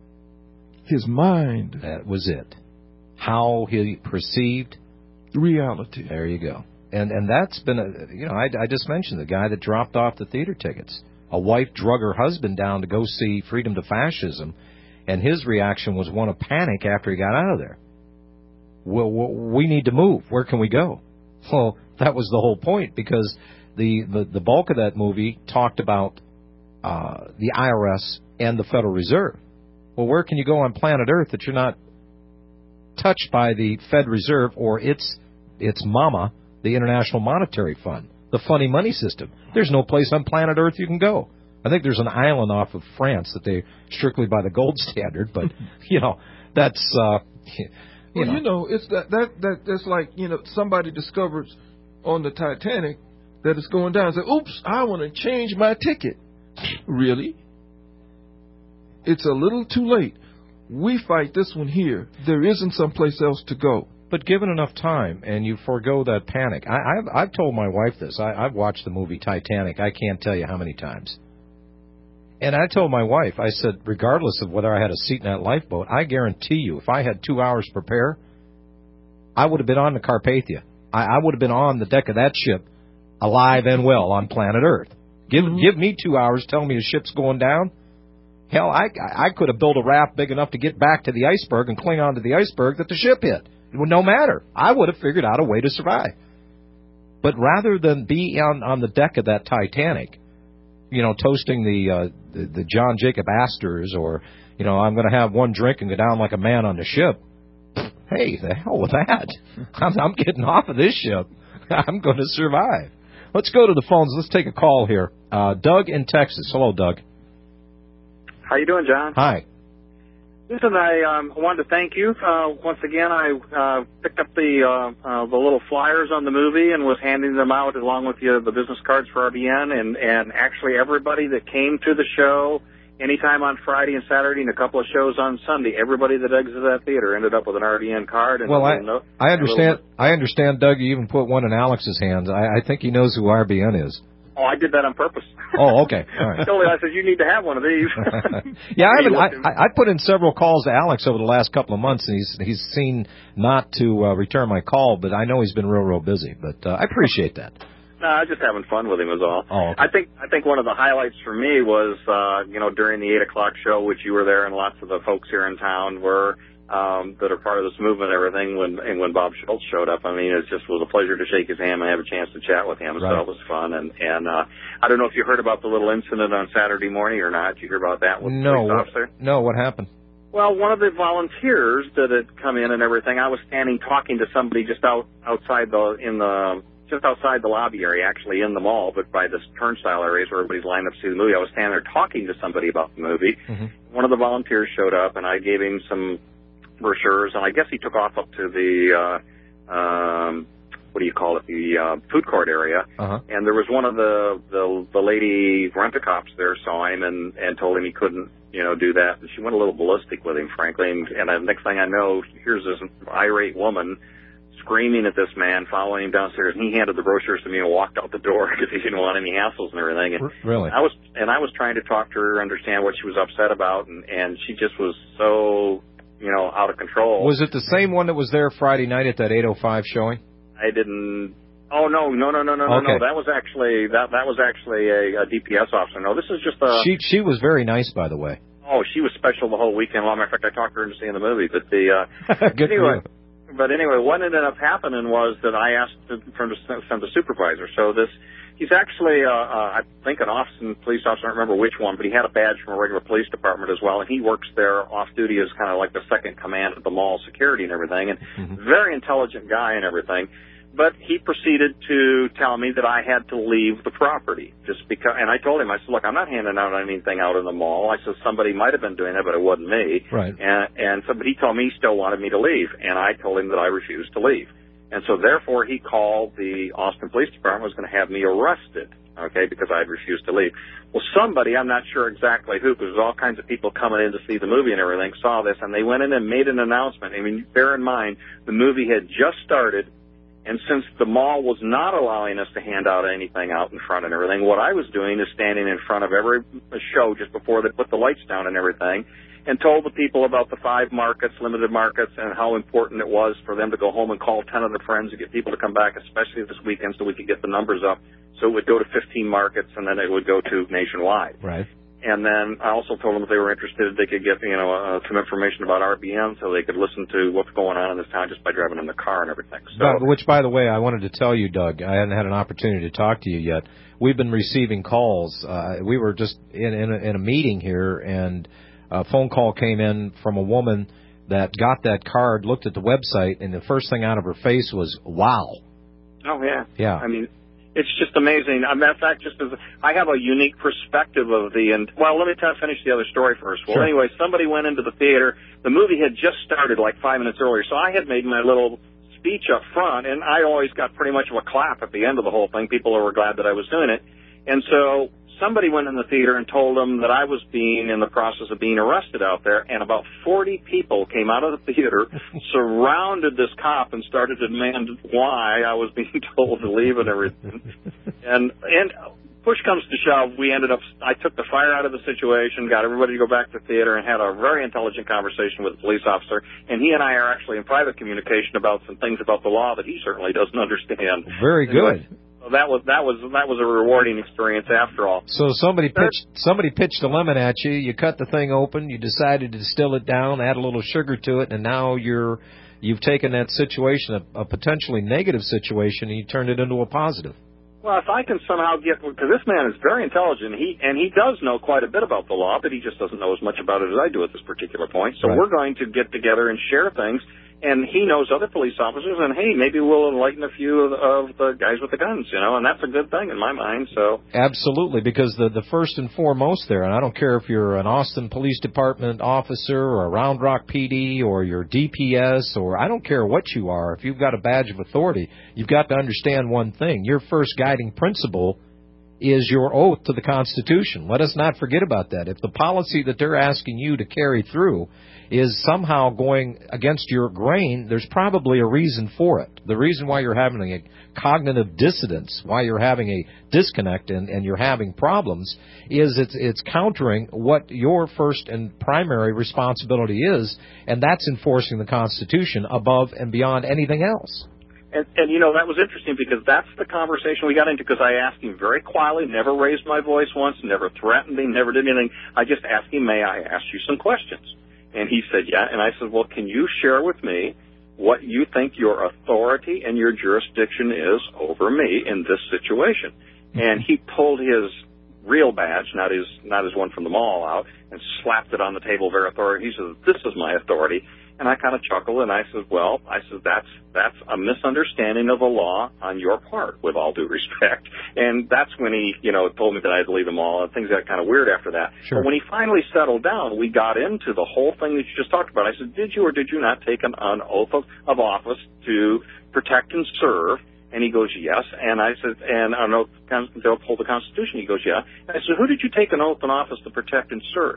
His mind. That was it. How he perceived reality. There you go. And and that's been a, you know, I, I just mentioned the guy that dropped off the theater tickets. A wife drug her husband down to go see Freedom to Fascism, and his reaction was one of panic after he got out of there. Well, we need to move. Where can we go? Well, that was the whole point, because the, the, the bulk of that movie talked about uh, the I R S and the Federal Reserve. Well, where can you go on planet Earth that you're not touched by the Fed Reserve or its its mama, the International Monetary Fund, the funny money system? There's no place on planet Earth you can go. I think there's an island off of France that they strictly by the gold standard, but you know that's uh, you well, know. you know, it's that that that that's like, you know, somebody discovers on the Titanic that it's going down. Say, "Oops, I want to change my ticket." Really? It's a little too late. We fight this one here. There isn't someplace else to go. But given enough time, and you forego that panic. I, I've, I've told my wife this. I, I've watched the movie Titanic. I can't tell you how many times. And I told my wife, I said, regardless of whether I had a seat in that lifeboat, I guarantee you, if I had two hours to prepare, I would have been on the Carpathia. I, I would have been on the deck of that ship, alive and well, on planet Earth. Give mm-hmm. give me two hours, tell me the ship's going down. Hell, I, I could have built a raft big enough to get back to the iceberg and cling onto the iceberg that the ship hit. It would no matter. I would have figured out a way to survive. But rather than be on, on the deck of that Titanic, you know, toasting the, uh, the the John Jacob Astors, or, you know, I'm going to have one drink and go down like a man on the ship. Hey, the hell with that. I'm, I'm getting off of this ship. I'm going to survive. Let's go to the phones. Let's take a call here. Uh, Doug in Texas. Hello, Doug. How you doing, John? Hi. Listen, I um, wanted to thank you. Uh, once again, I uh, picked up the uh, uh, the little flyers on the movie and was handing them out along with the, the business cards for R B N. And, and actually everybody that came to the show anytime on Friday and Saturday and a couple of shows on Sunday, everybody that exited that theater ended up with an R B N card. And well, a I, note, I understand. I understand, Doug, you even put one in Alex's hands. I, I think he knows who R B N is. Oh, I did that on purpose. Oh, okay. All right. I told him, I said, you need to have one of these. yeah, I haven't. I, I put in several calls to Alex over the last couple of months, and he's he's seen not to uh, return my call, but I know he's been real, real busy. But uh, I appreciate that. No, I was just having fun with him is all. Oh, okay. I think I think one of the highlights for me was, uh, you know, during the eight o'clock show, which you were there, and lots of the folks here in town were. Um, that are part of this movement and everything when and when Bob Schultz showed up. I mean, it just was a pleasure to shake his hand and have a chance to chat with him. Right. So it was fun. And, and uh, I don't know if you heard about the little incident on Saturday morning or not. Did you hear about that with no, the police officer? No, what happened? Well, one of the volunteers that had come in and everything, I was standing talking to somebody just out outside the, in the, just outside the lobby area, actually in the mall, but by this turnstile areas where everybody's lined up to see the movie. I was standing there talking to somebody about the movie. Mm-hmm. One of the volunteers showed up and I gave him some brochures, and I guess he took off up to the, uh, um, what do you call it, the uh, food court area. Uh-huh. And there was one of the, the, the lady rent-a-cops there saw him and, and told him he couldn't, you know, do that. And she went a little ballistic with him, frankly. And, and the next thing I know, here's this irate woman screaming at this man, following him downstairs. And he handed the brochures to me and walked out the door because he didn't want any hassles and everything. And really? I was, and I was trying to talk to her, understand what she was upset about, and, and she just was so... you know, out of control. Was it the same one that was there Friday night at that eight oh five showing? I didn't. Oh no, no, no, no, no, no, okay. no. That was actually that that was actually a, a D P S officer. No, this is just a. She she was very nice, by the way. Oh, she was special the whole weekend. Well, matter of fact, I talked to her into seeing the movie. But the uh, Good anyway, for you. But anyway, what ended up happening was that I asked from the, from the supervisor. So this. He's actually, uh, uh, I think, an Austin police officer. I don't remember which one, but he had a badge from a regular police department as well, and he works there off duty as kind of like the second command of the mall security and everything, and mm-hmm. very intelligent guy and everything. But he proceeded to tell me that I had to leave the property just because, and I told him, I said, look, I'm not handing out anything out in the mall. I said, somebody might have been doing that, but it wasn't me. Right. And, and so, but he told me he still wanted me to leave, and I told him that I refused to leave. And so, therefore, he called the Austin Police Department, was going to have me arrested, okay, because I had refused to leave. Well, somebody, I'm not sure exactly who, because there's all kinds of people coming in to see the movie and everything, saw this, and they went in and made an announcement. I mean, bear in mind, the movie had just started, and since the mall was not allowing us to hand out anything out in front and everything, what I was doing is standing in front of every show just before they put the lights down and everything, and told the people about the five markets, limited markets, and how important it was for them to go home and call ten of their friends and get people to come back, especially this weekend, so we could get the numbers up. So it would go to fifteen markets, and then it would go to nationwide. Right. And then I also told them if they were interested, they could get, you know, uh, some information about R B N so they could listen to what's going on in this town just by driving in the car and everything. So, but, which, by the way, I wanted to tell you, Doug, I hadn't had an opportunity to talk to you yet. We've been receiving calls. Uh, we were just in, in, a, in a meeting here, and a phone call came in from a woman that got that card, looked at the website, and the first thing out of her face was, wow. Oh, yeah. Yeah. I mean, it's just amazing. I mean, in fact, just as I have a unique perspective of the, and well, let me tell, finish the other story first. Well, sure. Anyway, somebody went into the theater. The movie had just started like five minutes earlier, so I had made my little speech up front, and I always got pretty much of a clap at the end of the whole thing. People were glad that I was doing it. And so somebody went in the theater and told them that I was being in the process of being arrested out there, and about forty people came out of the theater, surrounded this cop, and started to demand why I was being told to leave and everything. And and push comes to shove, we ended up, I took the fire out of the situation, got everybody to go back to the theater, and had a very intelligent conversation with the police officer. And he and I are actually in private communication about some things about the law that he certainly doesn't understand. Very good. Anyway, so that was that was that was a rewarding experience after all. So somebody pitched somebody pitched a lemon at you. You cut the thing open. You decided to distill it down, add a little sugar to it, and now you're you've taken that situation, a, a potentially negative situation, and you turned it into a positive. Well, if I can somehow get, because this man is very intelligent, he and he does know quite a bit about the law, but he just doesn't know as much about it as I do at this particular point. So right. We're going to get together and share things. And he knows other police officers, and hey, maybe we'll enlighten a few of the, of the guys with the guns, you know, and that's a good thing in my mind. So absolutely, because the the first and foremost there, and I don't care if you're an Austin Police Department officer or a Round Rock P D or you're D P S or I don't care what you are, if you've got a badge of authority, you've got to understand one thing: your first guiding principle is your oath to the Constitution. Let us not forget about that. If the policy that they're asking you to carry through is somehow going against your grain, there's probably a reason for it. The reason why you're having a cognitive dissonance, why you're having a disconnect and, and you're having problems, is it's, it's countering what your first and primary responsibility is, and that's enforcing the Constitution above and beyond anything else. And, and, you know, that was interesting because that's the conversation we got into, because I asked him very quietly, never raised my voice once, never threatened him, never did anything. I just asked him, may I ask you some questions? And he said, yeah. And I said, well, can you share with me what you think your authority and your jurisdiction is over me in this situation? And he pulled his real badge, not his not his one from the mall, out and slapped it on the table, very authority. He said, this is my authority. And I kind of chuckled, and I said, well, I said, that's that's a misunderstanding of the law on your part, with all due respect. And that's when he, you know, told me that I had to leave the mall, and things got kind of weird after that. Sure. But when he finally settled down, we got into the whole thing that you just talked about. I said, did you or did you not take an, an oath of, of office to protect and serve? And he goes, yes. And I said, and I know they'll uphold the Constitution. He goes, yeah. And I said, who did you take an oath in office to protect and serve?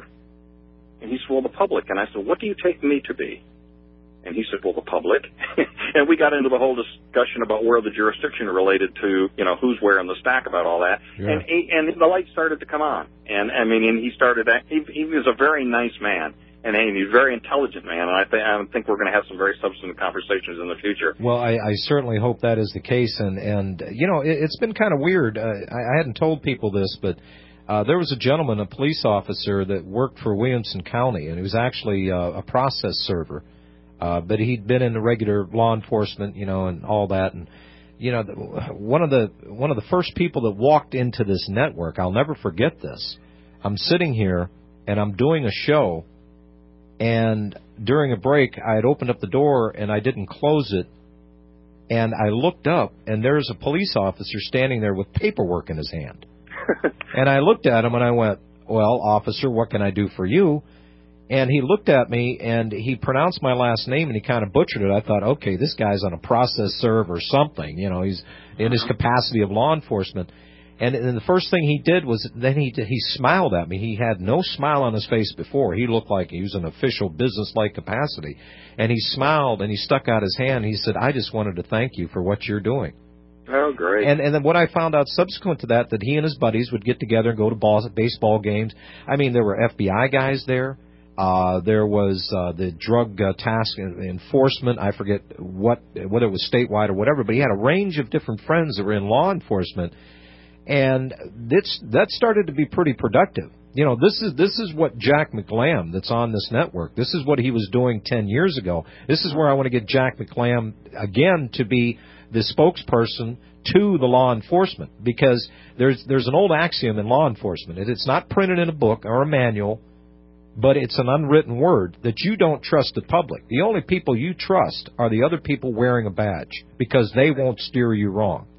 And he said, well, the public. And I said, what do you take me to be? And he said, well, the public. And we got into the whole discussion about where the jurisdiction related to, you know, who's where in the stack about all that. Yeah. And he, and the light started to come on. And, I mean, and he started, he, he was a very nice man. And he's a very intelligent man. And I, th- I think we're going to have some very substantive conversations in the future. Well, I, I certainly hope that is the case. And, and you know, it, it's been kind of weird. Uh, I, I hadn't told people this, but uh, there was a gentleman, a police officer, that worked for Williamson County. And he was actually uh, a process server. Uh, but he'd been in the regular law enforcement, you know, and all that. And, you know, one of the one of the first people that walked into this network, I'll never forget this. I'm sitting here, and I'm doing a show, and during a break, I had opened up the door, and I didn't close it. And I looked up, and there's a police officer standing there with paperwork in his hand. And I looked at him, and I went, well, officer, what can I do for you? And he looked at me, and he pronounced my last name, and he kind of butchered it. I thought, okay, this guy's on a process serve or something. You know, he's in his capacity of law enforcement. And, and the first thing he did was then he he smiled at me. He had no smile on his face before. He looked like he was in an official business-like capacity. And he smiled, and he stuck out his hand. And he said, I just wanted to thank you for what you're doing. Oh, great. And and then what I found out subsequent to that, that he and his buddies would get together and go to ball, baseball games. I mean, there were F B I guys there. Uh, there was uh, the drug uh, task enforcement. I forget what, whether it was statewide or whatever, but he had a range of different friends that were in law enforcement, and this, that started to be pretty productive. You know, this is this is what Jack McLam, that's on this network, this is what he was doing ten years ago. This is where I want to get Jack McLam again to be the spokesperson to the law enforcement, because there's there's an old axiom in law enforcement. It's not printed in a book or a manual, but it's an unwritten word that you don't trust the public. The only people you trust are the other people wearing a badge, because they won't steer you wrong.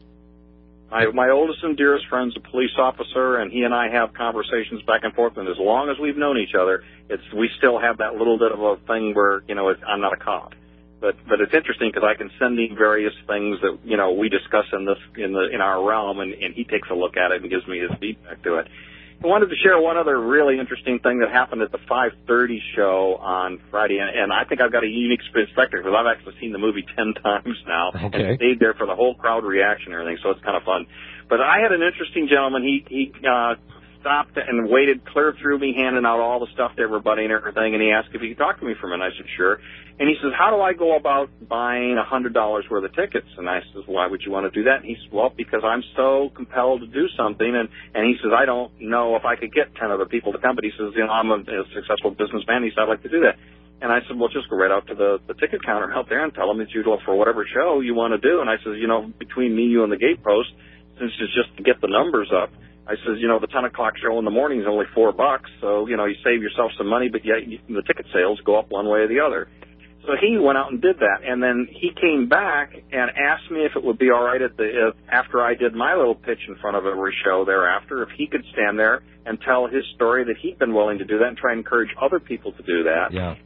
I, my oldest and dearest friend's a police officer, and he and I have conversations back and forth, and as long as we've known each other, it's we still have that little bit of a thing where, you know, it's, I'm not a cop. But but it's interesting because I can send him various things that, you know, we discuss in this in the in our realm, and, and he takes a look at it and gives me his feedback to it. I wanted to share one other really interesting thing that happened at the five thirty show on Friday, and, and I think I've got a unique perspective because I've actually seen the movie ten times now okay. and stayed there for the whole crowd reaction and everything, so it's kind of fun. But I had an interesting gentleman. He he uh, stopped and waited clear through me, handing out all the stuff to everybody and everything, and he asked if he could talk to me for a minute. I said, sure. And he says, how do I go about buying one hundred dollars worth of tickets? And I says, why would you want to do that? And he says, well, because I'm so compelled to do something. And, and he says, I don't know if I could get ten other people to come. But he says, you know, I'm a, a successful businessman. He said, I'd like to do that. And I said, well, just go right out to the, the ticket counter out there and tell them that you'd go for whatever show you want to do. And I says, you know, between me, you, and the gatepost, since it's just to get the numbers up, I says, you know, the ten o'clock show in the morning is only four bucks. So, you know, you save yourself some money, but yet you, the ticket sales go up one way or the other. So he went out and did that, and then he came back and asked me if it would be all right at the if, after I did my little pitch in front of every show thereafter, if he could stand there and tell his story that he'd been willing to do that and try and encourage other people to do that. Yeah.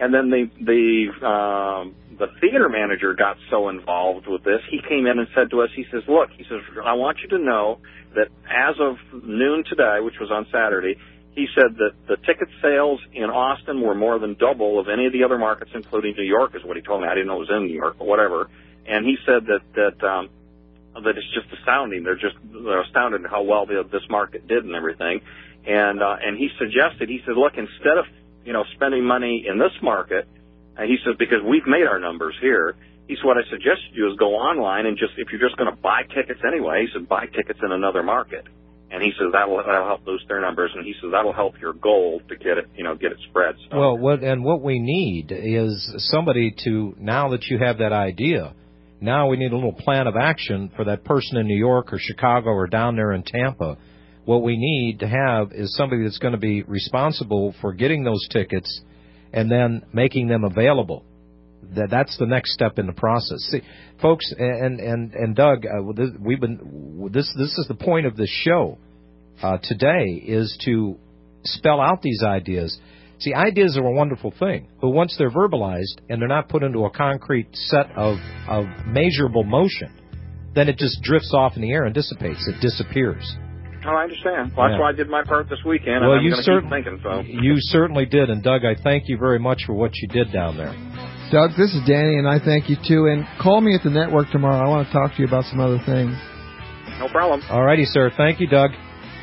And then the the um, the theater manager got so involved with this, he came in and said to us, he says, look, he says, I want you to know that as of noon today, which was on Saturday, he said that the ticket sales in Austin were more than double of any of the other markets, including New York, is what he told me. I didn't know it was in New York, but whatever. And he said that that um, that it's just astounding. They're just they're astounded at how well the, this market did and everything. And uh, and he suggested, he said, look, instead of you know spending money in this market, and he says because we've made our numbers here. He said what I suggest you do is go online and just if you're just going to buy tickets anyway, he said buy tickets in another market. And he says that'll, that'll help boost their numbers, and he says that'll help your goal to get it, you know, get it spread. So. Well, what and what we need is somebody to, now that you have that idea, now we need a little plan of action for that person in New York or Chicago or down there in Tampa. What we need to have is somebody that's going to be responsible for getting those tickets and then making them available. That that's the next step in the process. See, folks, and and and Doug, uh, this, we've been this this is the point of this show uh, today is to spell out these ideas. See, ideas are a wonderful thing, but once they're verbalized and they're not put into a concrete set of of measurable motion, then it just drifts off in the air and dissipates. It disappears. Oh, I understand. Well, that's yeah. why I did my part this weekend, well, and I'm you going to cer- keep thinking. So you certainly did, and Doug, I thank you very much for what you did down there. Doug, this is Danny, and I thank you, too. And call me at the network tomorrow. I want to talk to you about some other things. No problem. All righty, sir. Thank you, Doug.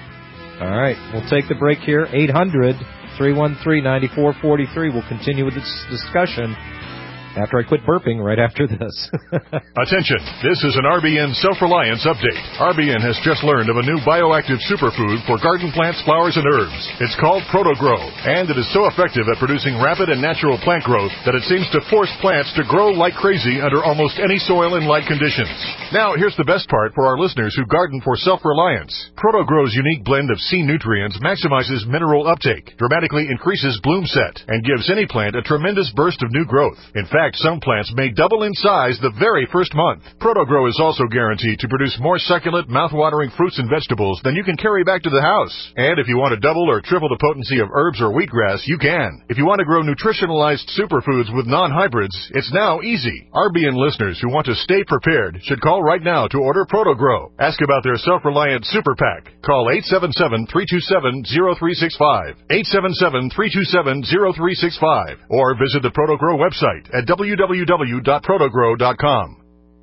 All right. We'll take the break here. eight hundred, three one three, nine four four three. We'll continue with this discussion after I quit burping right after this. Attention, this is an R B N Self-Reliance Update. R B N has just learned of a new bioactive superfood for garden plants, flowers, and herbs. It's called ProtoGrow, and it is so effective at producing rapid and natural plant growth that it seems to force plants to grow like crazy under almost any soil and light conditions. Now, here's the best part for our listeners who garden for self-reliance. ProtoGrow's unique blend of C nutrients maximizes mineral uptake, dramatically increases bloom set, and gives any plant a tremendous burst of new growth. In fact, some plants may double in size the very first month. ProtoGrow is also guaranteed to produce more succulent, mouth-watering fruits and vegetables than you can carry back to the house. And if you want to double or triple the potency of herbs or wheatgrass, you can. If you want to grow nutritionalized superfoods with non-hybrids, it's now easy. R B N listeners who want to stay prepared should call right now to order ProtoGrow. Ask about their self-reliant super pack. Call eight seven seven, three two seven, zero three six five, eight seven seven, three two seven, zero three six five, or visit the ProtoGrow website at w w w dot protogrow dot com.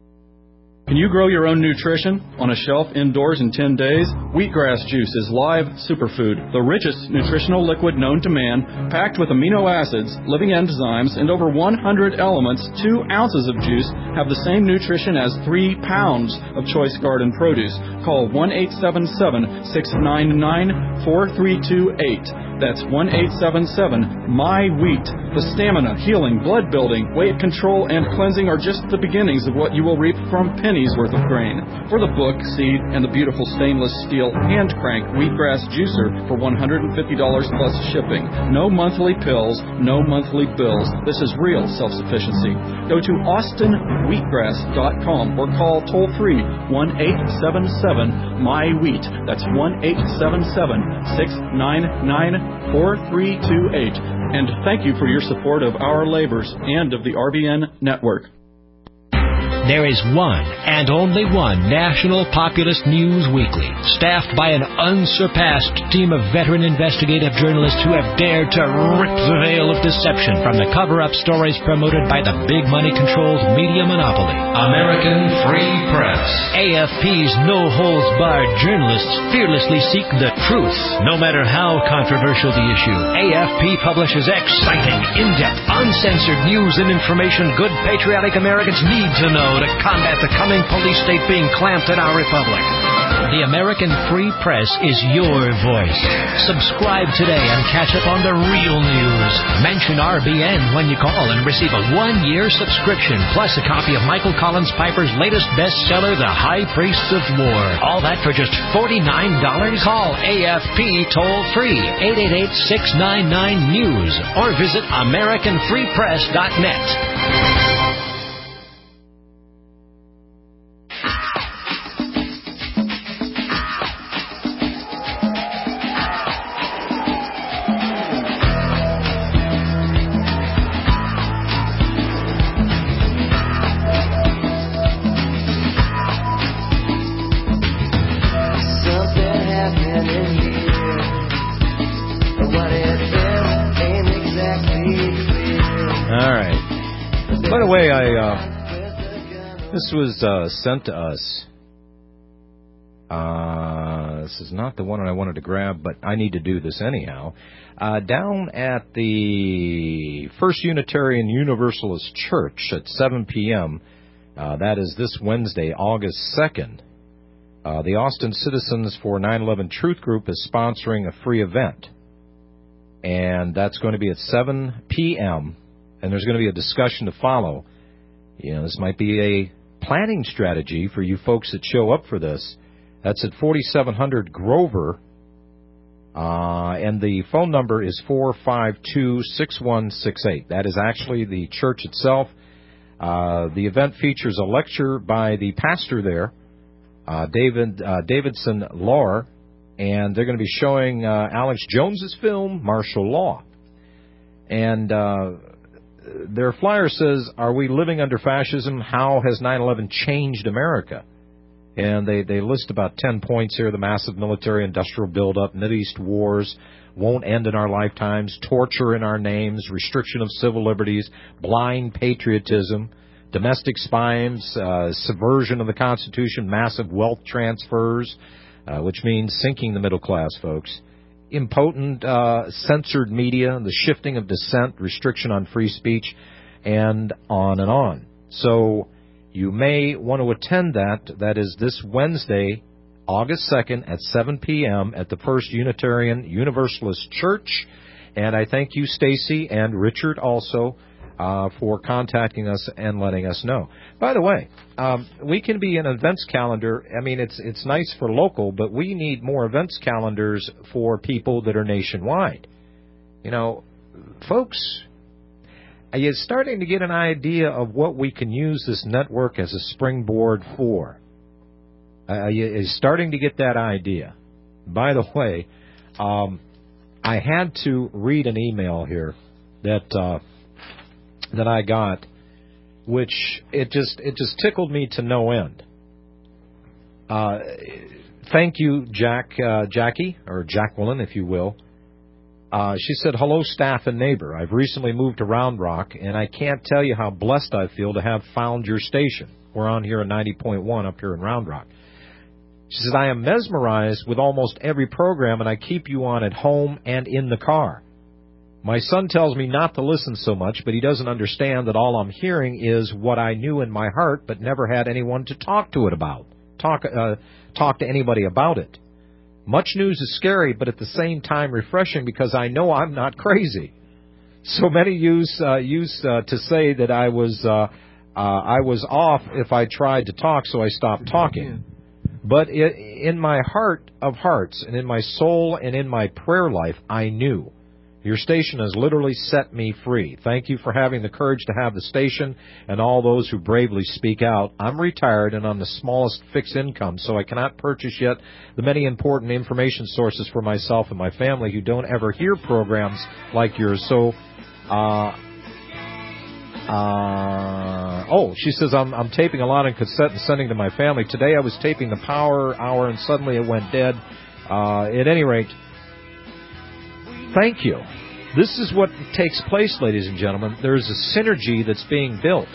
Can you grow your own nutrition on a shelf indoors in ten days? Wheatgrass juice is live superfood, the richest nutritional liquid known to man, packed with amino acids, living enzymes, and over one hundred elements. Two ounces of juice have the same nutrition as three pounds of choice garden produce. Call one eight seven seven, six nine nine, four three two eight. That's one eight seven seven, M Y wheat. The stamina, healing, blood building, weight control, and cleansing are just the beginnings of what you will reap from pennies worth of grain. For the book, seed, and the beautiful stainless steel hand crank wheatgrass juicer for one hundred fifty dollars plus shipping. No monthly pills, no monthly bills. This is real self-sufficiency. Go to austin wheatgrass dot com or call toll free one eight seven seven, M Y wheat. That's one eight seven seven, six nine nine, four three two eight. And thank you for your support of our labors and of the R B N network. There is one and only one national populist news weekly, staffed by an unsurpassed team of veteran investigative journalists who have dared to rip the veil of deception from the cover-up stories promoted by the big money-controlled media monopoly, American Free Press. A F P's no-holds-barred journalists fearlessly seek the truth, no matter how controversial the issue. A F P publishes exciting, in-depth, uncensored news and information good patriotic Americans need to know to combat the coming police state being clamped in our republic. The American Free Press is your voice. Subscribe today and catch up on the real news. Mention R B N when you call and receive a one-year subscription, plus a copy of Michael Collins Piper's latest bestseller, The High Priests of War. All that for just forty-nine dollars. Call A F P toll-free, eight eight eight, six nine nine, news, or visit american free press dot net. This was uh, sent to us. Uh, this is not the one I wanted to grab, but I need to do this anyhow. Uh, down at the First Unitarian Universalist Church at seven p.m., uh, that is this Wednesday, August second, uh, the Austin Citizens for nine eleven Truth Group is sponsoring a free event. And that's going to be at seven p.m., and there's going to be a discussion to follow. You know, this might be a planning strategy for you folks that show up for this. That's at forty-seven hundred Grover, uh, and the phone number is four five two, six one six eight. That is actually the church itself. Uh, the event features a lecture by the pastor there, uh, David uh, Davidson Lahr, and they're going to be showing uh, Alex Jones's film, Martial Law. And uh, their flyer says, "Are we living under fascism? How has nine eleven changed America?" And they, they list about ten points here: the massive military-industrial buildup, Mideast wars won't end in our lifetimes, torture in our names, restriction of civil liberties, blind patriotism, domestic spies, uh, subversion of the Constitution, massive wealth transfers, uh, which means sinking the middle class, folks, impotent uh, censored media, the shifting of dissent, restriction on free speech, and on and on. So you may want to attend that. That is this Wednesday, August second at seven p.m. at the First Unitarian Universalist Church. And I thank you, Stacy, and Richard also, uh, for contacting us and letting us know. By the way, um, we can be an events calendar. I mean, it's it's nice for local, but we need more events calendars for people that are nationwide. You know, folks, are you starting to get an idea of what we can use this network as a springboard for? Are you starting to get that idea? By the way, um, I had to read an email here that uh, that I got, which it just it just tickled me to no end. Uh, thank you, Jack, uh, Jackie, or Jacqueline, if you will. Uh, she said, "Hello, staff and neighbor. I've recently moved to Round Rock, and I can't tell you how blessed I feel to have found your station. We're on here at ninety point one up here in Round Rock." She said, "I am mesmerized with almost every program, and I keep you on at home and in the car. My son tells me not to listen so much, but he doesn't understand that all I'm hearing is what I knew in my heart, but never had anyone to talk to it about, talk, uh, talk to anybody about it. Much news is scary, but at the same time refreshing because I know I'm not crazy. So many use uh, used uh, to say that I was uh, uh, I was off if I tried to talk, so I stopped talking. But it, in my heart of hearts, and in my soul, and in my prayer life, I knew. Your station has literally set me free. Thank you for having the courage to have the station and all those who bravely speak out. I'm retired and on the smallest fixed income, so I cannot purchase yet the many important information sources for myself and my family who don't ever hear programs like yours. So, uh, uh, oh, she says, I'm, I'm taping a lot on cassette and sending to my family. Today I was taping the Power Hour and suddenly it went dead. Uh, at any rate, thank you. This is what takes place, ladies and gentlemen. There's a synergy that's being built.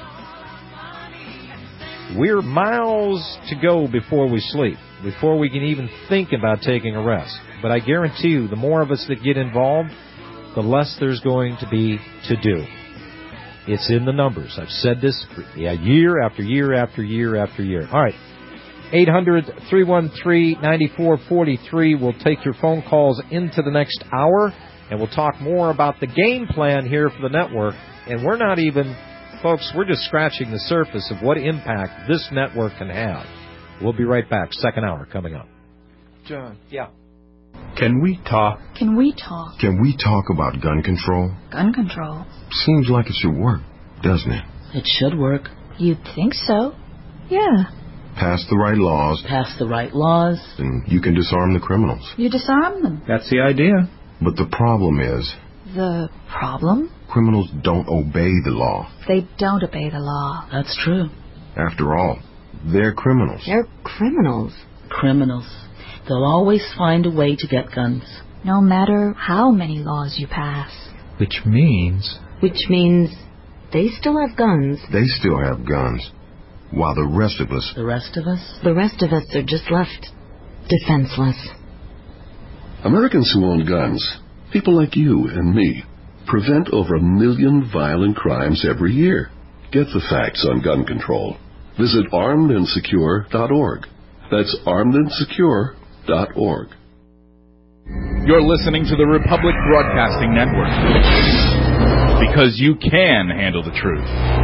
We're miles to go before we sleep, before we can even think about taking a rest. But I guarantee you, the more of us that get involved, the less there's going to be to do. It's in the numbers. I've said this for, yeah, year after year after year after year. All right. eight hundred, three one three, nine four four three. We'll take your phone calls into the next hour, and we'll talk more about the game plan here for the network. And we're not even, folks, we're just scratching the surface of what impact this network can have. We'll be right back. Second hour coming up. John. Yeah. Can we talk? Can we talk? Can we talk about gun control? Gun control? Seems like it should work, doesn't it? It should work. You'd think so. Yeah. Pass the right laws. Pass the right laws. And you can disarm the criminals. You disarm them. That's the idea. But the problem is... The problem? Criminals don't obey the law. They don't obey the law. That's true. After all, they're criminals. They're criminals. Criminals. They'll always find a way to get guns. No matter how many laws you pass. Which means... Which means they still have guns. They still have guns. while the rest of us... The rest of us? The rest of us are just left defenseless. Americans who own guns, people like you and me, prevent over a million violent crimes every year. Get the facts on gun control. Visit armed and secure dot org. That's armed and secure dot org. You're listening to the Republic Broadcasting Network. Because you can handle the truth.